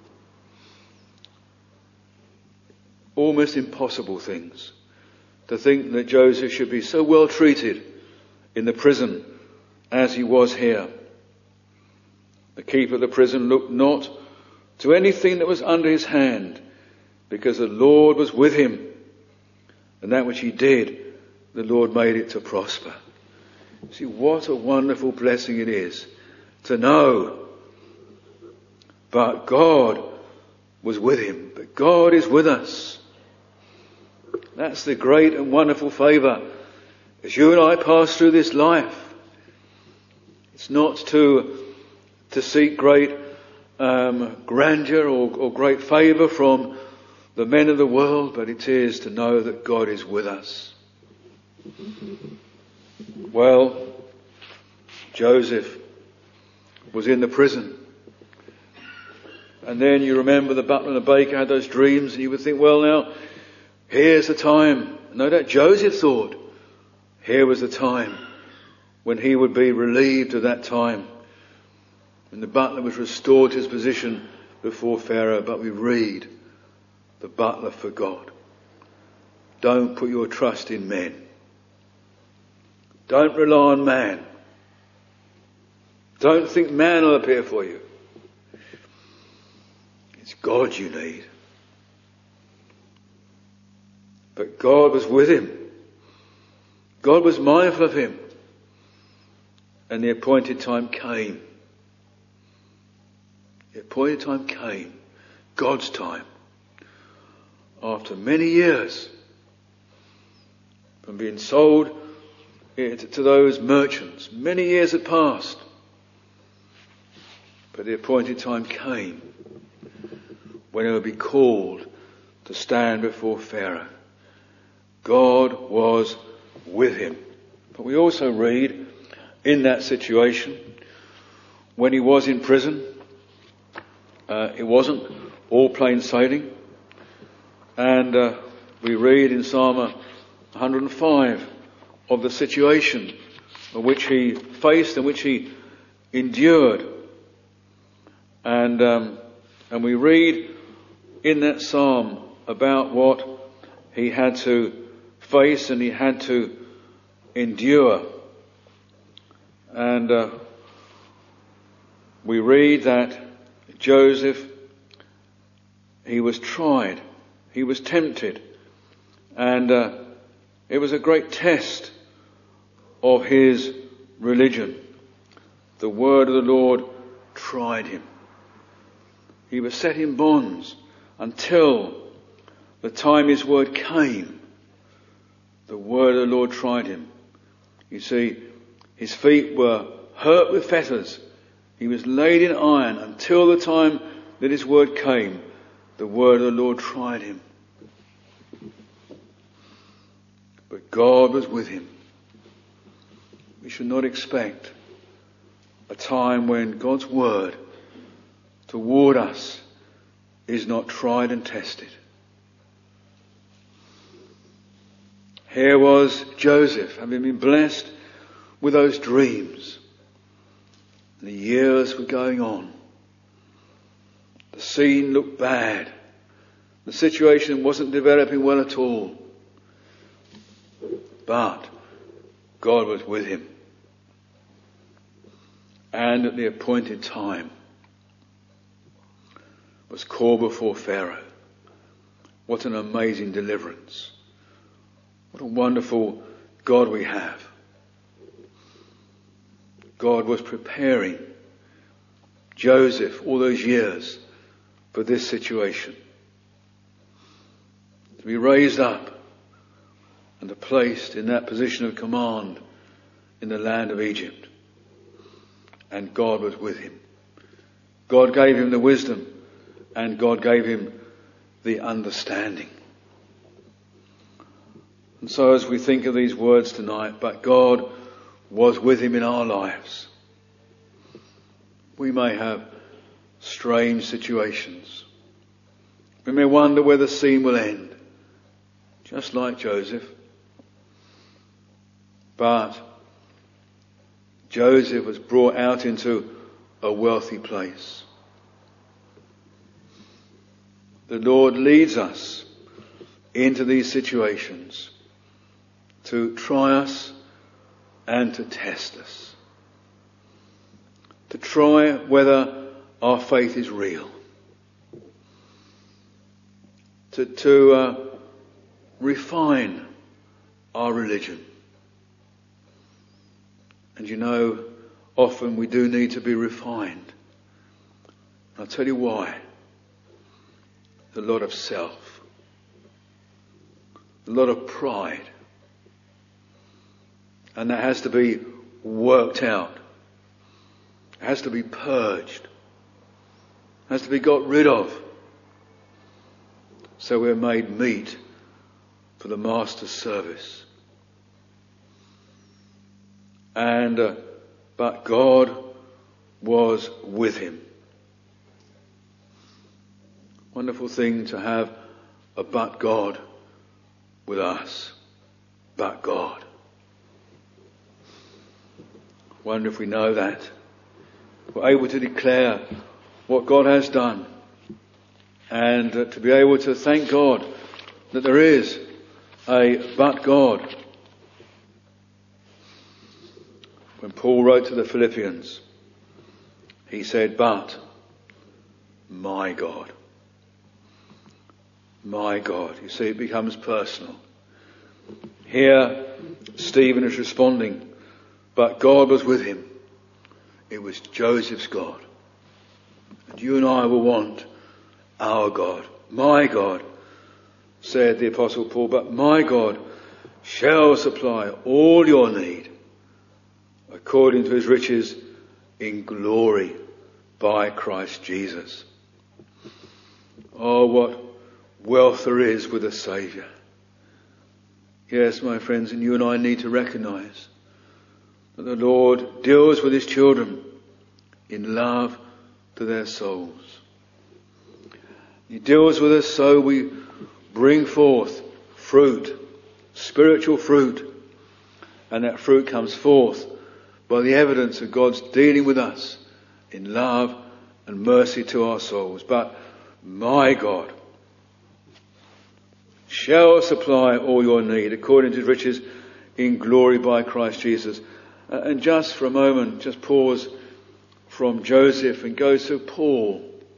Almost impossible things. To think that Joseph should be so well treated in the prison as he was here. The keeper of the prison looked not to anything that was under his hand, because the Lord was with him, and that which he did, the Lord made it to prosper. See, what a wonderful blessing it is to know. But God was with him. But God is with us. That's the great and wonderful favour. As you and I pass through this life, it's not to, to seek great um, grandeur or, or great favour from the men of the world, but it is to know that God is with us. Well, Joseph was in the prison. And then you remember the butler and the baker had those dreams, and you would think, well, now, here's the time. No doubt Joseph thought here was the time when he would be relieved of that time, when the butler was restored to his position before Pharaoh. But we read, the butler forgot. Don't put your trust in men. Don't rely on man. Don't think man will appear for you. It's God you need. But God was with him. God was mindful of him. And the appointed time came. The appointed time came. God's time. After many years from being sold to those merchants, many years had passed. But the appointed time came when he would be called to stand before Pharaoh. God was with him. But we also read in that situation, when he was in prison, uh, it wasn't all plain sailing. And uh, we read in Psalm one hundred five of the situation which he faced and which he endured. And um, and we read in that psalm about what he had to face and he had to endure. And uh, we read that Joseph, he was tried, he was tempted, and uh, it was a great test of his religion. The word of the Lord tried him. He was set in bonds until the time his word came. The word of the Lord tried him. You see, his feet were hurt with fetters. He was laid in iron until the time that his word came. The word of the Lord tried him. But God was with him. We should not expect a time when God's word toward us is not tried and tested. Here was Joseph, having been blessed with those dreams. And the years were going on. The scene looked bad. The situation wasn't developing well at all. But God was with him. And at the appointed time was called before Pharaoh. What an amazing deliverance. What a wonderful God we have. God was preparing Joseph all those years for this situation. To be raised up and placed in that position of command in the land of Egypt. And God was with him. God gave him the wisdom and God gave him the understanding. And so as we think of these words tonight, but God was with him in our lives. We may have strange situations. We may wonder where the scene will end, just like Joseph. But Joseph was brought out into a wealthy place. The Lord leads us into these situations to try us and to test us. To try whether our faith is real. To, to uh, refine our religion. And you know, often we do need to be refined. I'll tell you why. A lot of self. A lot of pride. And that has to be worked out. It has to be purged. It has to be got rid of. So we're made meet for the Master's service. And, uh, but God was with him. Wonderful thing to have a but God with us. But God. Wonder if we know that. We're able to declare what God has done. And uh, to be able to thank God that there is a but God. When Paul wrote to the Philippians, he said, but my God. My God. You see, it becomes personal. Here, Stephen is responding, but God was with him. It was Joseph's God. And you and I will want our God. My God, said the Apostle Paul, but my God shall supply all your need according to his riches in glory by Christ Jesus. Oh, what wealth there is with a Saviour. Yes, my friends, and you and I need to recognise that the Lord deals with his children in love to their souls. He deals with us so we bring forth fruit, spiritual fruit, and that fruit comes forth by the evidence of God's dealing with us in love and mercy to our souls. But my God shall supply all your need according to his riches in glory by Christ Jesus. Uh, and just for a moment, just pause from Joseph and go to Paul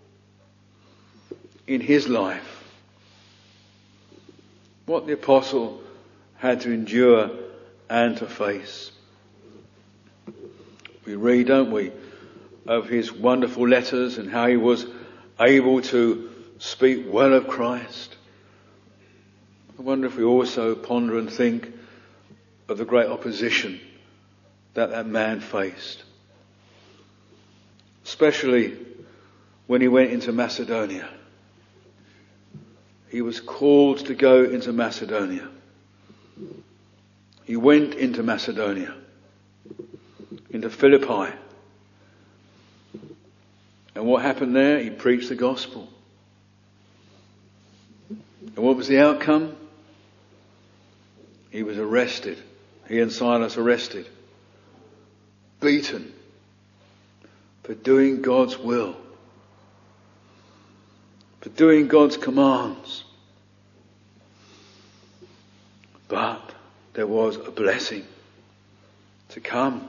in his life. What the apostle had to endure and to face. We read, don't we, of his wonderful letters and how he was able to speak well of Christ. I wonder if we also ponder and think of the great opposition that that man faced. Especially when he went into Macedonia. He was called to go into Macedonia. He went into Macedonia, into Philippi. And what happened there? He preached the gospel. And what was the outcome? He was arrested. He and Silas arrested. Beaten. For doing God's will. For doing God's commands. But there was a blessing to come.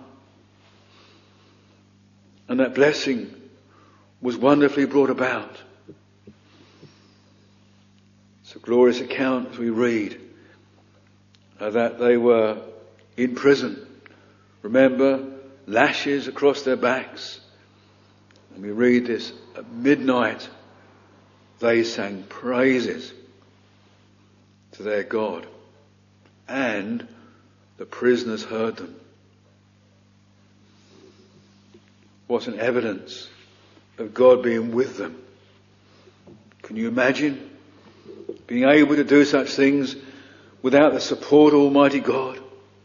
And that blessing was wonderfully brought about. It's a glorious account as we read uh, that they were in prison. Remember, lashes across their backs. And we read this, at midnight they sang praises to their God, and the prisoners heard them. What an evidence of God being with them. Can you imagine being able to do such things without the support of Almighty God?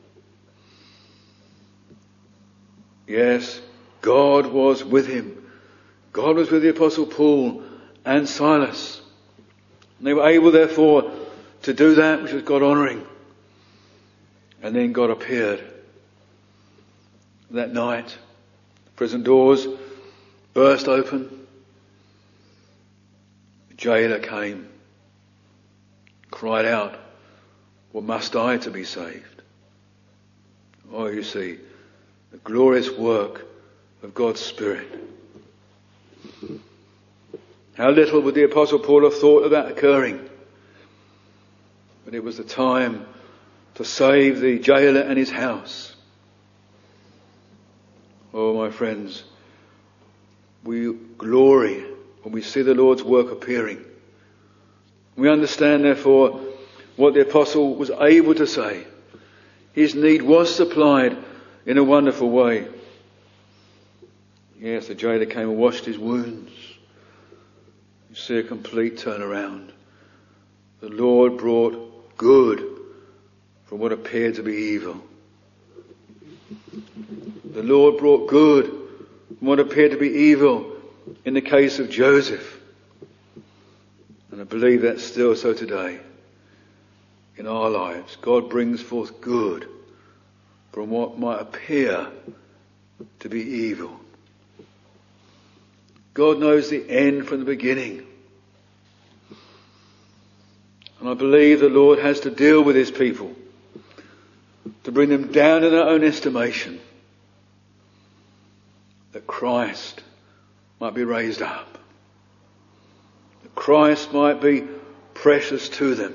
Yes, God was with him. God was with the Apostle Paul and Silas. And they were able, therefore, to do that which was God-honouring. And then God appeared. That night, the prison doors burst open. The jailer came, cried out, "What must I to be saved?" Oh, you see, the glorious work of God's Spirit. How little would the Apostle Paul have thought of that occurring? But it was the time to save the jailer and his house. Oh, my friends, we glory when we see the Lord's work appearing. We understand, therefore, what the apostle was able to say. His need was supplied in a wonderful way. Yes, the jailer came and washed his wounds. You see a complete turnaround. The Lord brought good from what appeared to be evil. The Lord brought good from what appeared to be evil in the case of Joseph. And I believe that's still so today in our lives. God brings forth good from what might appear to be evil. God knows the end from the beginning. And I believe the Lord has to deal with his people to bring them down in their own estimation, that Christ might be raised up, that Christ might be precious to them.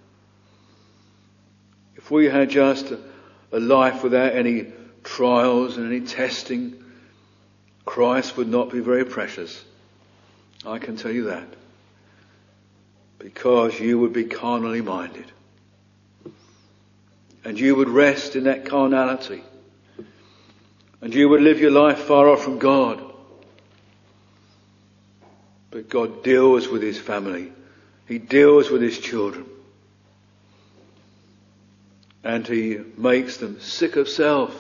If we had just a, a life without any trials and any testing, Christ would not be very precious. I can tell you that. Because you would be carnally minded. And you would rest in that carnality. And you would live your life far off from God. But God deals with his family. He deals with his children. And he makes them sick of self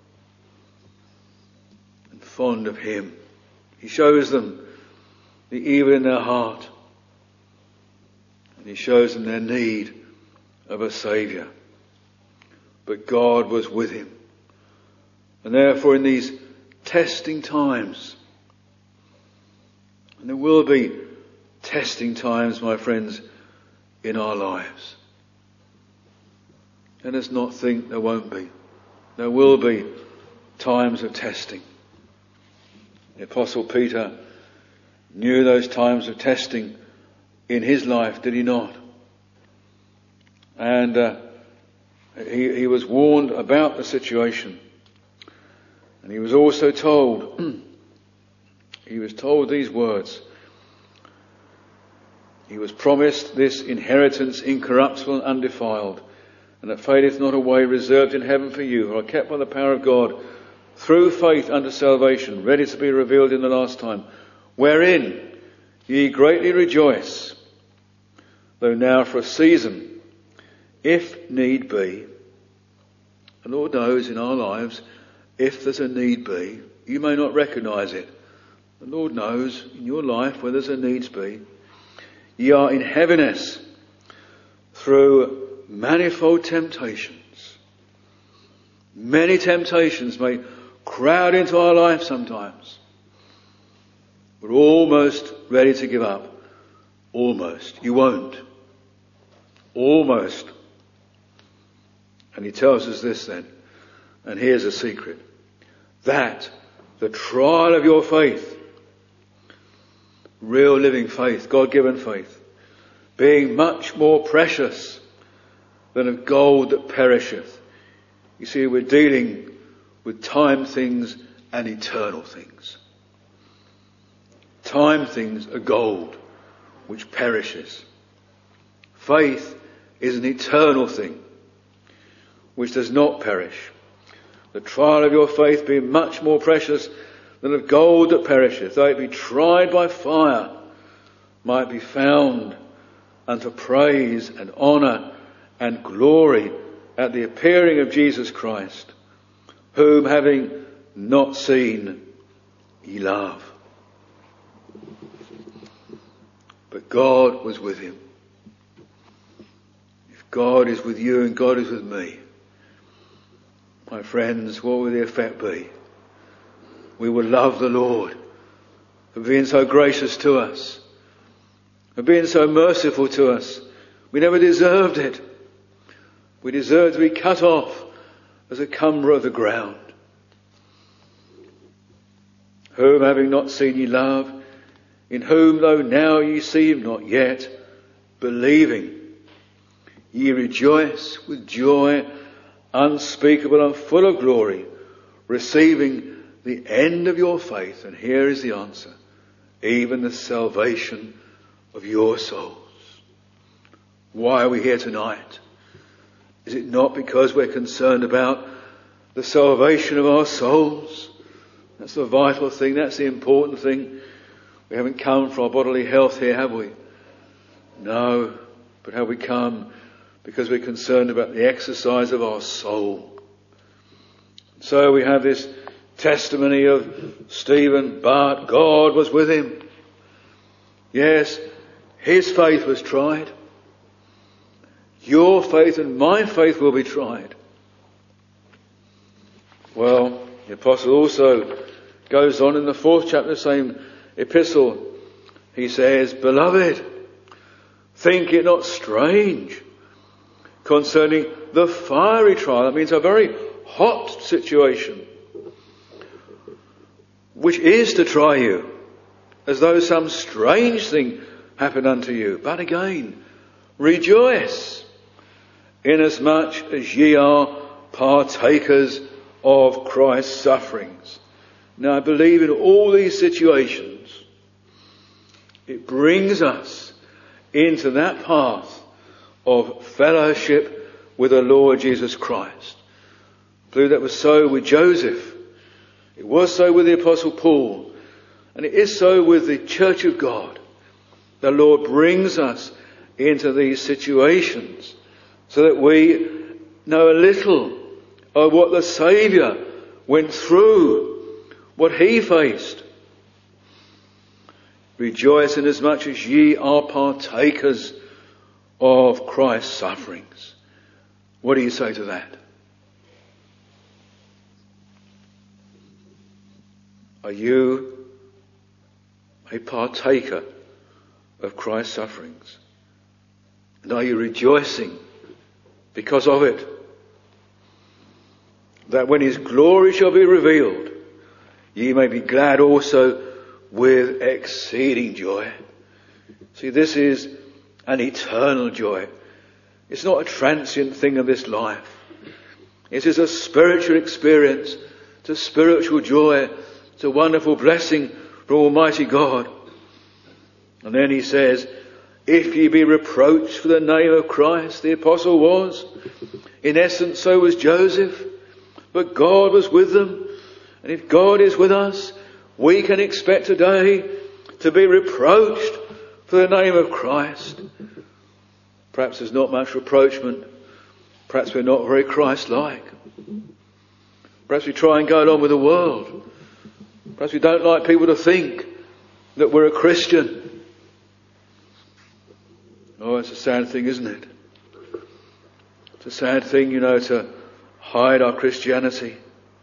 and fond of him. He shows them the evil in their heart. And he shows them their need of a Saviour. But God was with him. And therefore in these testing times, and there will be testing times, my friends, in our lives. Let us not think there won't be. There will be times of testing. The Apostle Peter knew those times of testing in his life, did he not? And uh, he, he was warned about the situation. And he was also told, he was told these words. He was promised this inheritance incorruptible and undefiled, and that fadeth not away, reserved in heaven for you, who are kept by the power of God, through faith unto salvation, ready to be revealed in the last time, wherein ye greatly rejoice, though now for a season, if need be. The Lord knows in our lives, if there's a need be, you may not recognise it. The Lord knows in your life where there's a needs be. Ye are in heaviness through manifold temptations. Many temptations may crowd into our life sometimes. We're almost ready to give up. Almost. You won't. Almost. And he tells us this then. And here's a secret. That the trial of your faith, real living faith, God-given faith, being much more precious than of gold that perisheth. You see, we're dealing with time things and eternal things. Time things are gold, which perishes. Faith is an eternal thing, which does not perish. The trial of your faith being much more precious than of gold that perisheth, though it be tried by fire, might be found unto praise and honour and glory at the appearing of Jesus Christ, whom having not seen ye love. But God was with him. If God is with you and God is with me, my friends, what will the effect be? We will love the Lord for being so gracious to us, for being so merciful to us. We never deserved it. We deserved to be cut off as a cumberer of the ground. Whom having not seen ye love, in whom though now ye see him not yet, believing, ye rejoice with joy unspeakable and full of glory, receiving the end of your faith. And here is the answer: even the salvation of your souls. Why are we here tonight? Is it not because we're concerned about the salvation of our souls? That's the vital thing. That's the important thing. We haven't come for our bodily health here, have we? No. But have we come because we're concerned about the exercise of our soul? So we have this testimony of Stephen, but God was with him. Yes, his faith was tried. Your faith and my faith will be tried. Well, the apostle also goes on in the fourth chapter of the same epistle. He says, beloved, think it not strange concerning the fiery trial. That means a very hot situation, which is to try you, as though some strange thing happened unto you. But again, rejoice, inasmuch as ye are partakers of Christ's sufferings. Now I believe in all these situations, it brings us into that path of fellowship with the Lord Jesus Christ. I believe that was so with Joseph. It was so with the Apostle Paul. And it is so with the Church of God. The Lord brings us into these situations so that we know a little of what the Saviour went through, what he faced. Rejoice inasmuch as ye are partakers of Christ's sufferings. What do you say to that? Are you a partaker of Christ's sufferings? And are you rejoicing because of it? That when his glory shall be revealed, ye may be glad also with exceeding joy. See, this is an eternal joy. It's not a transient thing of this life. It is a spiritual experience. It's a spiritual joy. It's a wonderful blessing from Almighty God. And then he says, if ye be reproached for the name of Christ, the apostle was. In essence, so was Joseph. But God was with them. And if God is with us, we can expect today to be reproached for the name of Christ. Perhaps there's not much reproachment. Perhaps we're not very Christ-like. Perhaps we try and go along with the world. Perhaps we don't like people to think that we're a Christian. Oh, it's a sad thing, isn't it? It's a sad thing, you know, to hide our Christianity.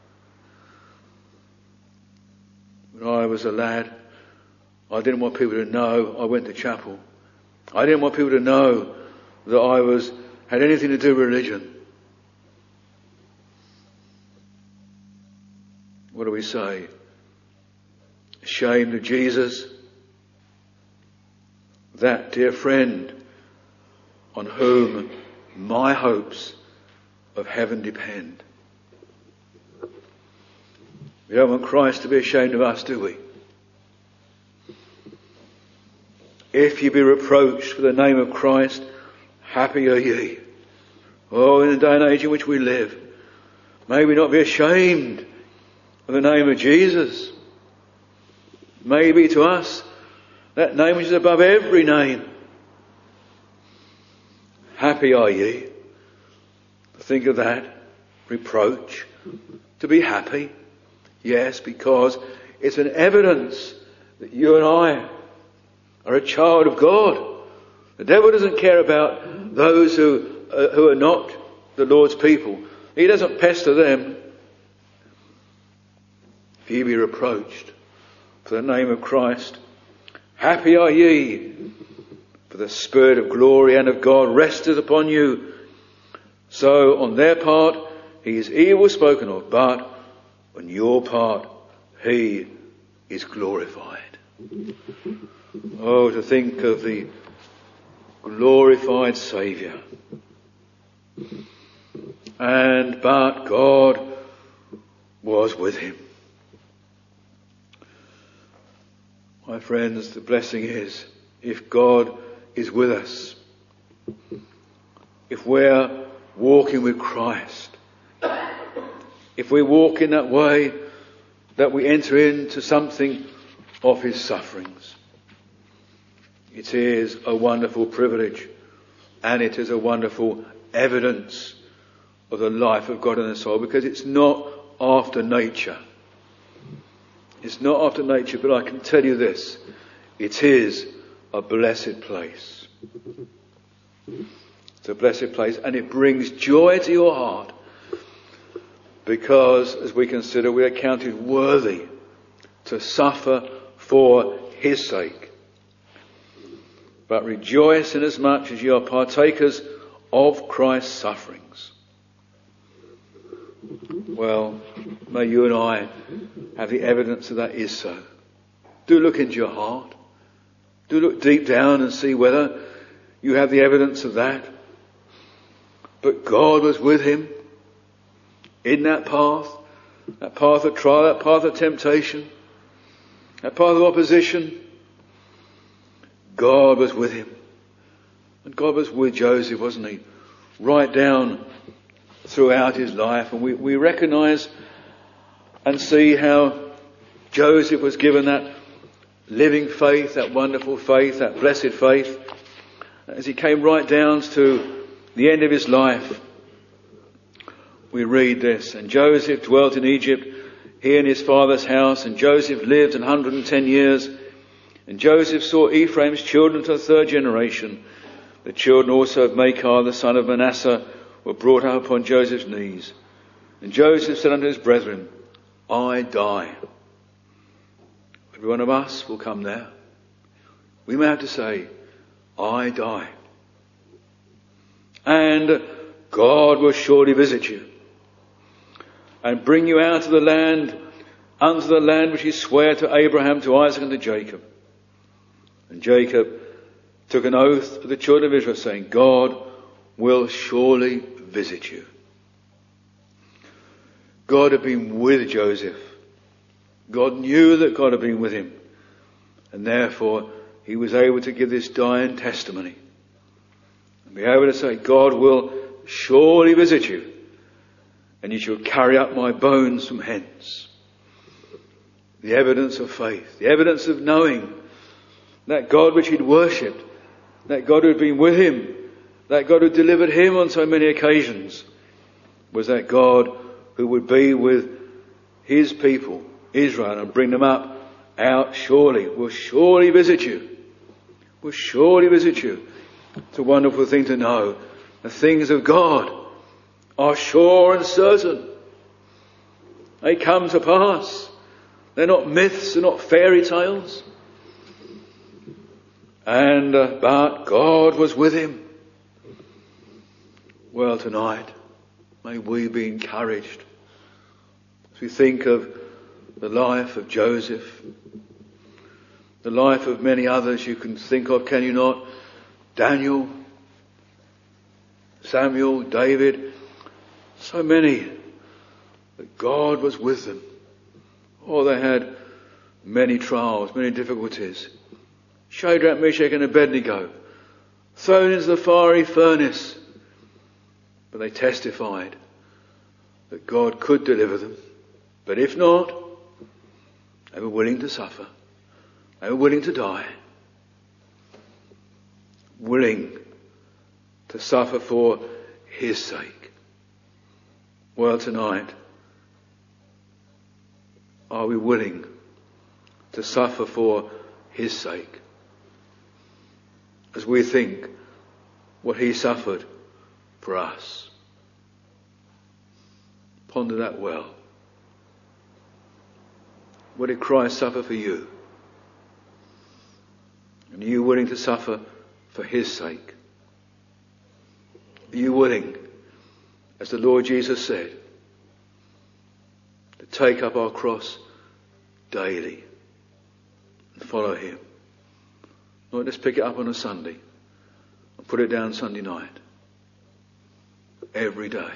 When I was a lad, I didn't want people to know I went to chapel. I didn't want people to know that I was had anything to do with religion. What do we say? Ashamed of Jesus? That dear friend on whom my hopes of heaven depend. We don't want Christ to be ashamed of us, do we? If you be reproached for the name of Christ, happy are ye. Oh, in the day and age in which we live, may we not be ashamed of the name of Jesus. May be to us that name which is above every name. Happy are ye. Think of that. Reproach. To be happy. Yes, because it's an evidence that you and I are a child of God. The devil doesn't care about those who uh, who are not the Lord's people. He doesn't pester them. If ye be reproached for the name of Christ, happy are ye, for the Spirit of glory and of God resteth upon you. So on their part he is evil spoken of, but on your part he is glorified. Oh, to think of the glorified Saviour. And but God was with him. My friends, the blessing is, if God is with us, if we're walking with Christ, if we walk in that way that we enter into something of his sufferings, it is a wonderful privilege, and it is a wonderful evidence of the life of God in the soul, because it's not after nature. It's not after nature, but I can tell you this, it is a blessed place. It's a blessed place, and it brings joy to your heart, because as we consider, we are counted worthy to suffer for his sake. But rejoice inasmuch as you are partakers of Christ's sufferings. Well, may you and I have the evidence that that is so. Do look into your heart. Do look deep down and see whether you have the evidence of that. But God was with him in that path, that path of trial, that path of temptation, that path of opposition. God was with him. And God was with Joseph, wasn't he? Right down throughout his life. And we, we recognise and see how Joseph was given that living faith, that wonderful faith, that blessed faith, as he came right down to the end of his life. We read this, and Joseph dwelt in Egypt, he and his father's house, and Joseph lived one hundred and ten years. And Joseph saw Ephraim's children to the third generation. The children also of Machir, the son of Manasseh, were brought up upon Joseph's knees. And Joseph said unto his brethren, I die. Every one of us will come there. We may have to say, I die. And God will surely visit you and bring you out of the land, unto the land which he sware to Abraham, to Isaac, and to Jacob. And Jacob took an oath for the children of Israel, saying, God will surely visit you. God had been with Joseph. God knew that God had been with him. And therefore, he was able to give this dying testimony. And be able to say, God will surely visit you. And you shall carry up my bones from hence. The evidence of faith. The evidence of knowing that God which he'd worshipped, that God who had been with him, that God who delivered him on so many occasions, was that God who would be with his people, Israel, and bring them up out surely, will surely visit you. Will surely visit you. It's a wonderful thing to know. The things of God are sure and certain. They come to pass. They're not myths, they're not fairy tales. And, uh, but God was with him. Well, tonight, may we be encouraged as we think of the life of Joseph, the life of many others you can think of, can you not? Daniel, Samuel, David, so many, that God was with them. Oh, they had many trials, many difficulties. Shadrach, Meshach and Abednego, thrown into the fiery furnace. But they testified that God could deliver them. But if not, they were willing to suffer. They were willing to die. Willing to suffer for His sake. Well, tonight, are we willing to suffer for His sake? As we think what He suffered for us. Ponder that well. What did Christ suffer for you? And are you willing to suffer for His sake? Are you willing, as the Lord Jesus said, to take up our cross daily and follow Him? Not just pick it up on a Sunday and put it down Sunday night. Every day.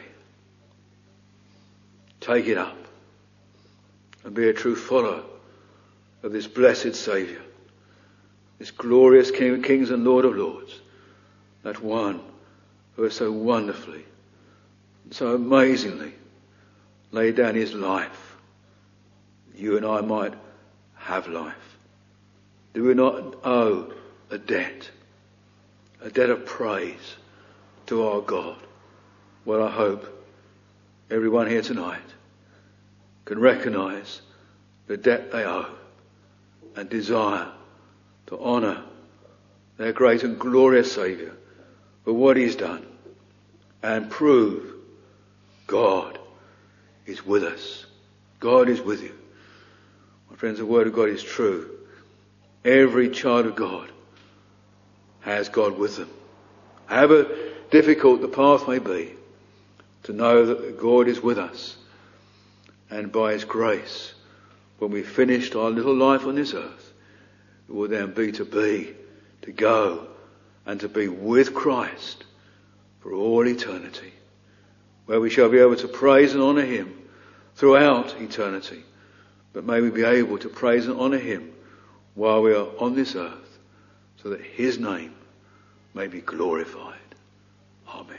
Take it up and be a true follower of this blessed Saviour, this glorious King of Kings and Lord of Lords, that one who has so wonderfully and so amazingly laid down His life that you and I might have life. Do we not owe a debt, a debt of praise to our God? Well, I hope everyone here tonight can recognise the debt they owe and desire to honour their great and glorious Saviour for what He's done and prove God is with us. God is with you. My friends, the Word of God is true. Every child of God has God with them. However difficult the path may be, to know that God is with us. And by His grace, when we've finished our little life on this earth, it will then be to be, to go, and to be with Christ for all eternity, where we shall be able to praise and honour Him throughout eternity. But may we be able to praise and honour Him while we are on this earth, so that His name may be glorified. Amen.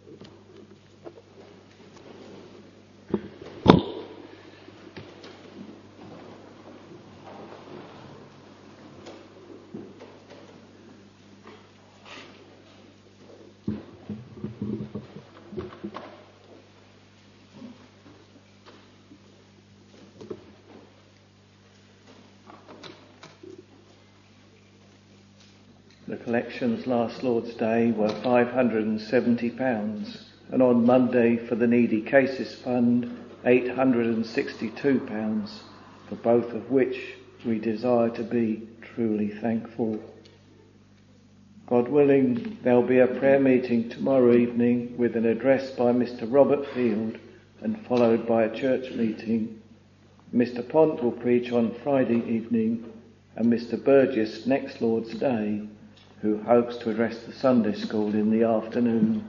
The collections last Lord's Day were five hundred seventy pounds, and on Monday for the Needy Cases Fund eight hundred sixty-two pounds, for both of which we desire to be truly thankful. God willing, there'll be a prayer meeting tomorrow evening with an address by Mister Robert Field and followed by a church meeting. Mister Pont will preach on Friday evening, and Mister Burgess next Lord's Day, who hopes to address the Sunday school in the afternoon.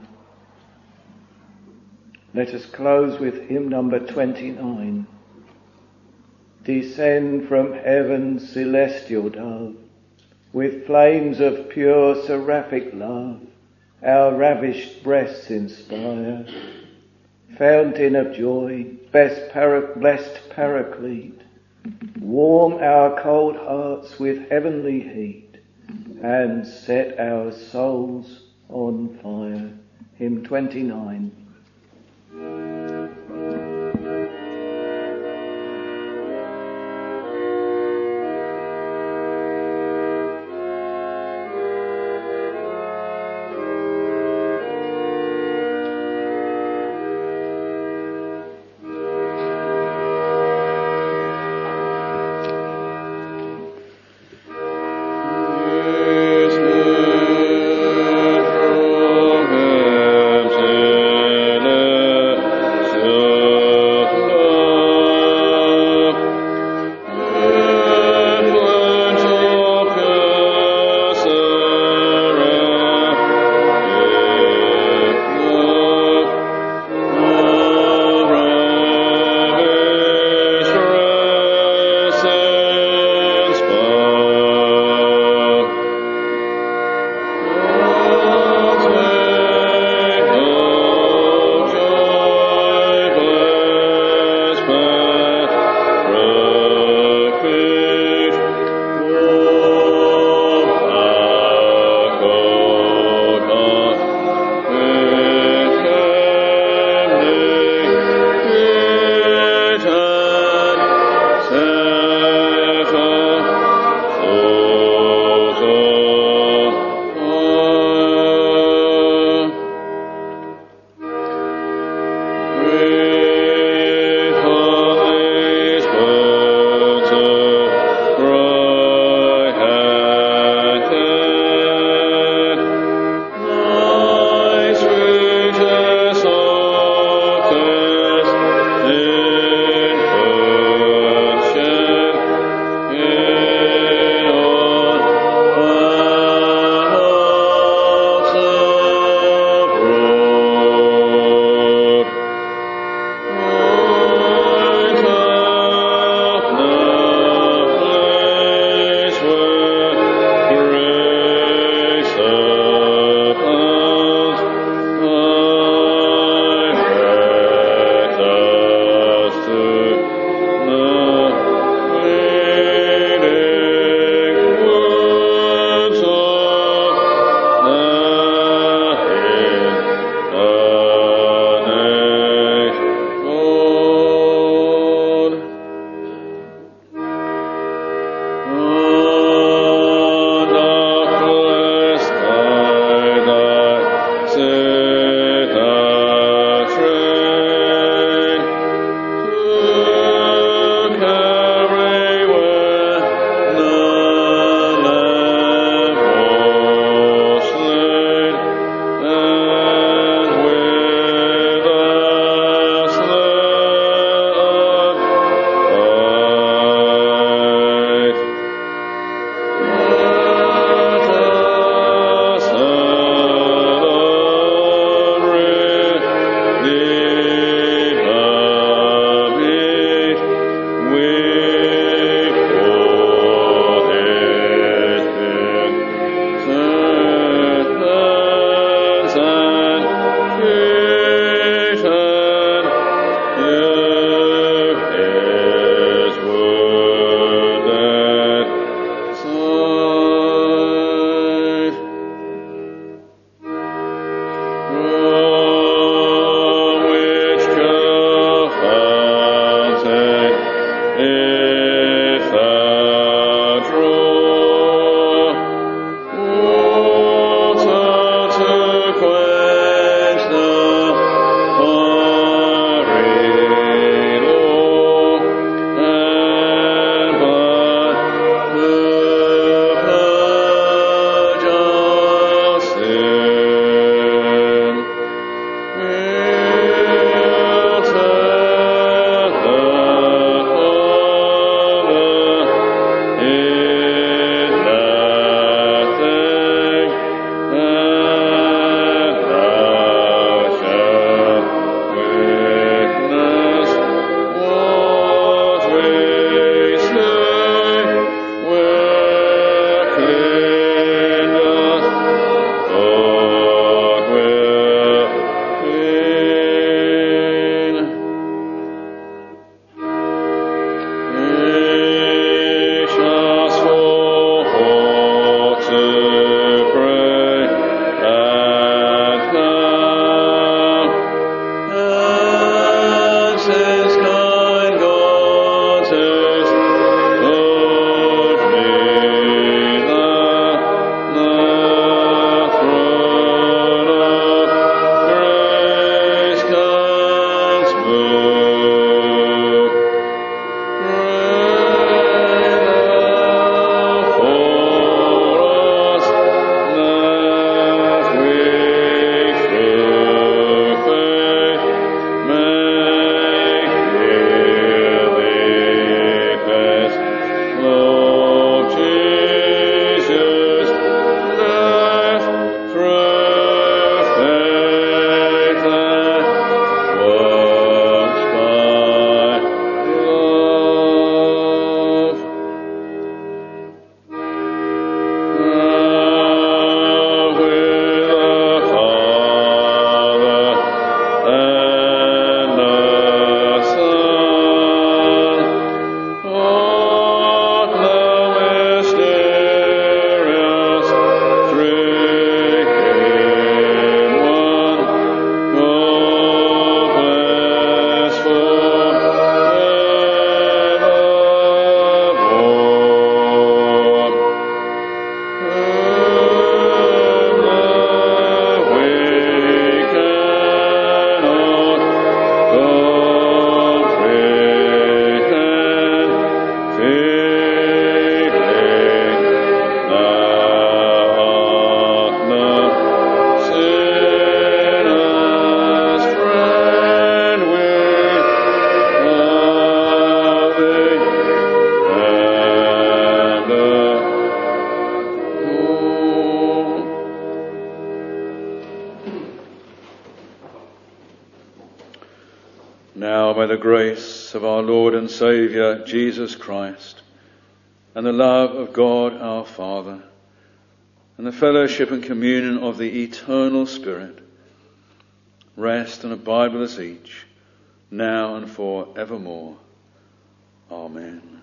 Let us close with hymn number twenty-nine. Descend from heaven, celestial dove, with flames of pure seraphic love, our ravished breasts inspire. Fountain of joy, best para- blessed Paraclete, warm our cold hearts with heavenly heat, and set our souls on fire. Hymn twenty-nine. the Now may the grace of our Lord and Saviour Jesus Christ, and the love of God our Father, and the fellowship and communion of the eternal Spirit rest and abide with us each, now and for evermore. Amen.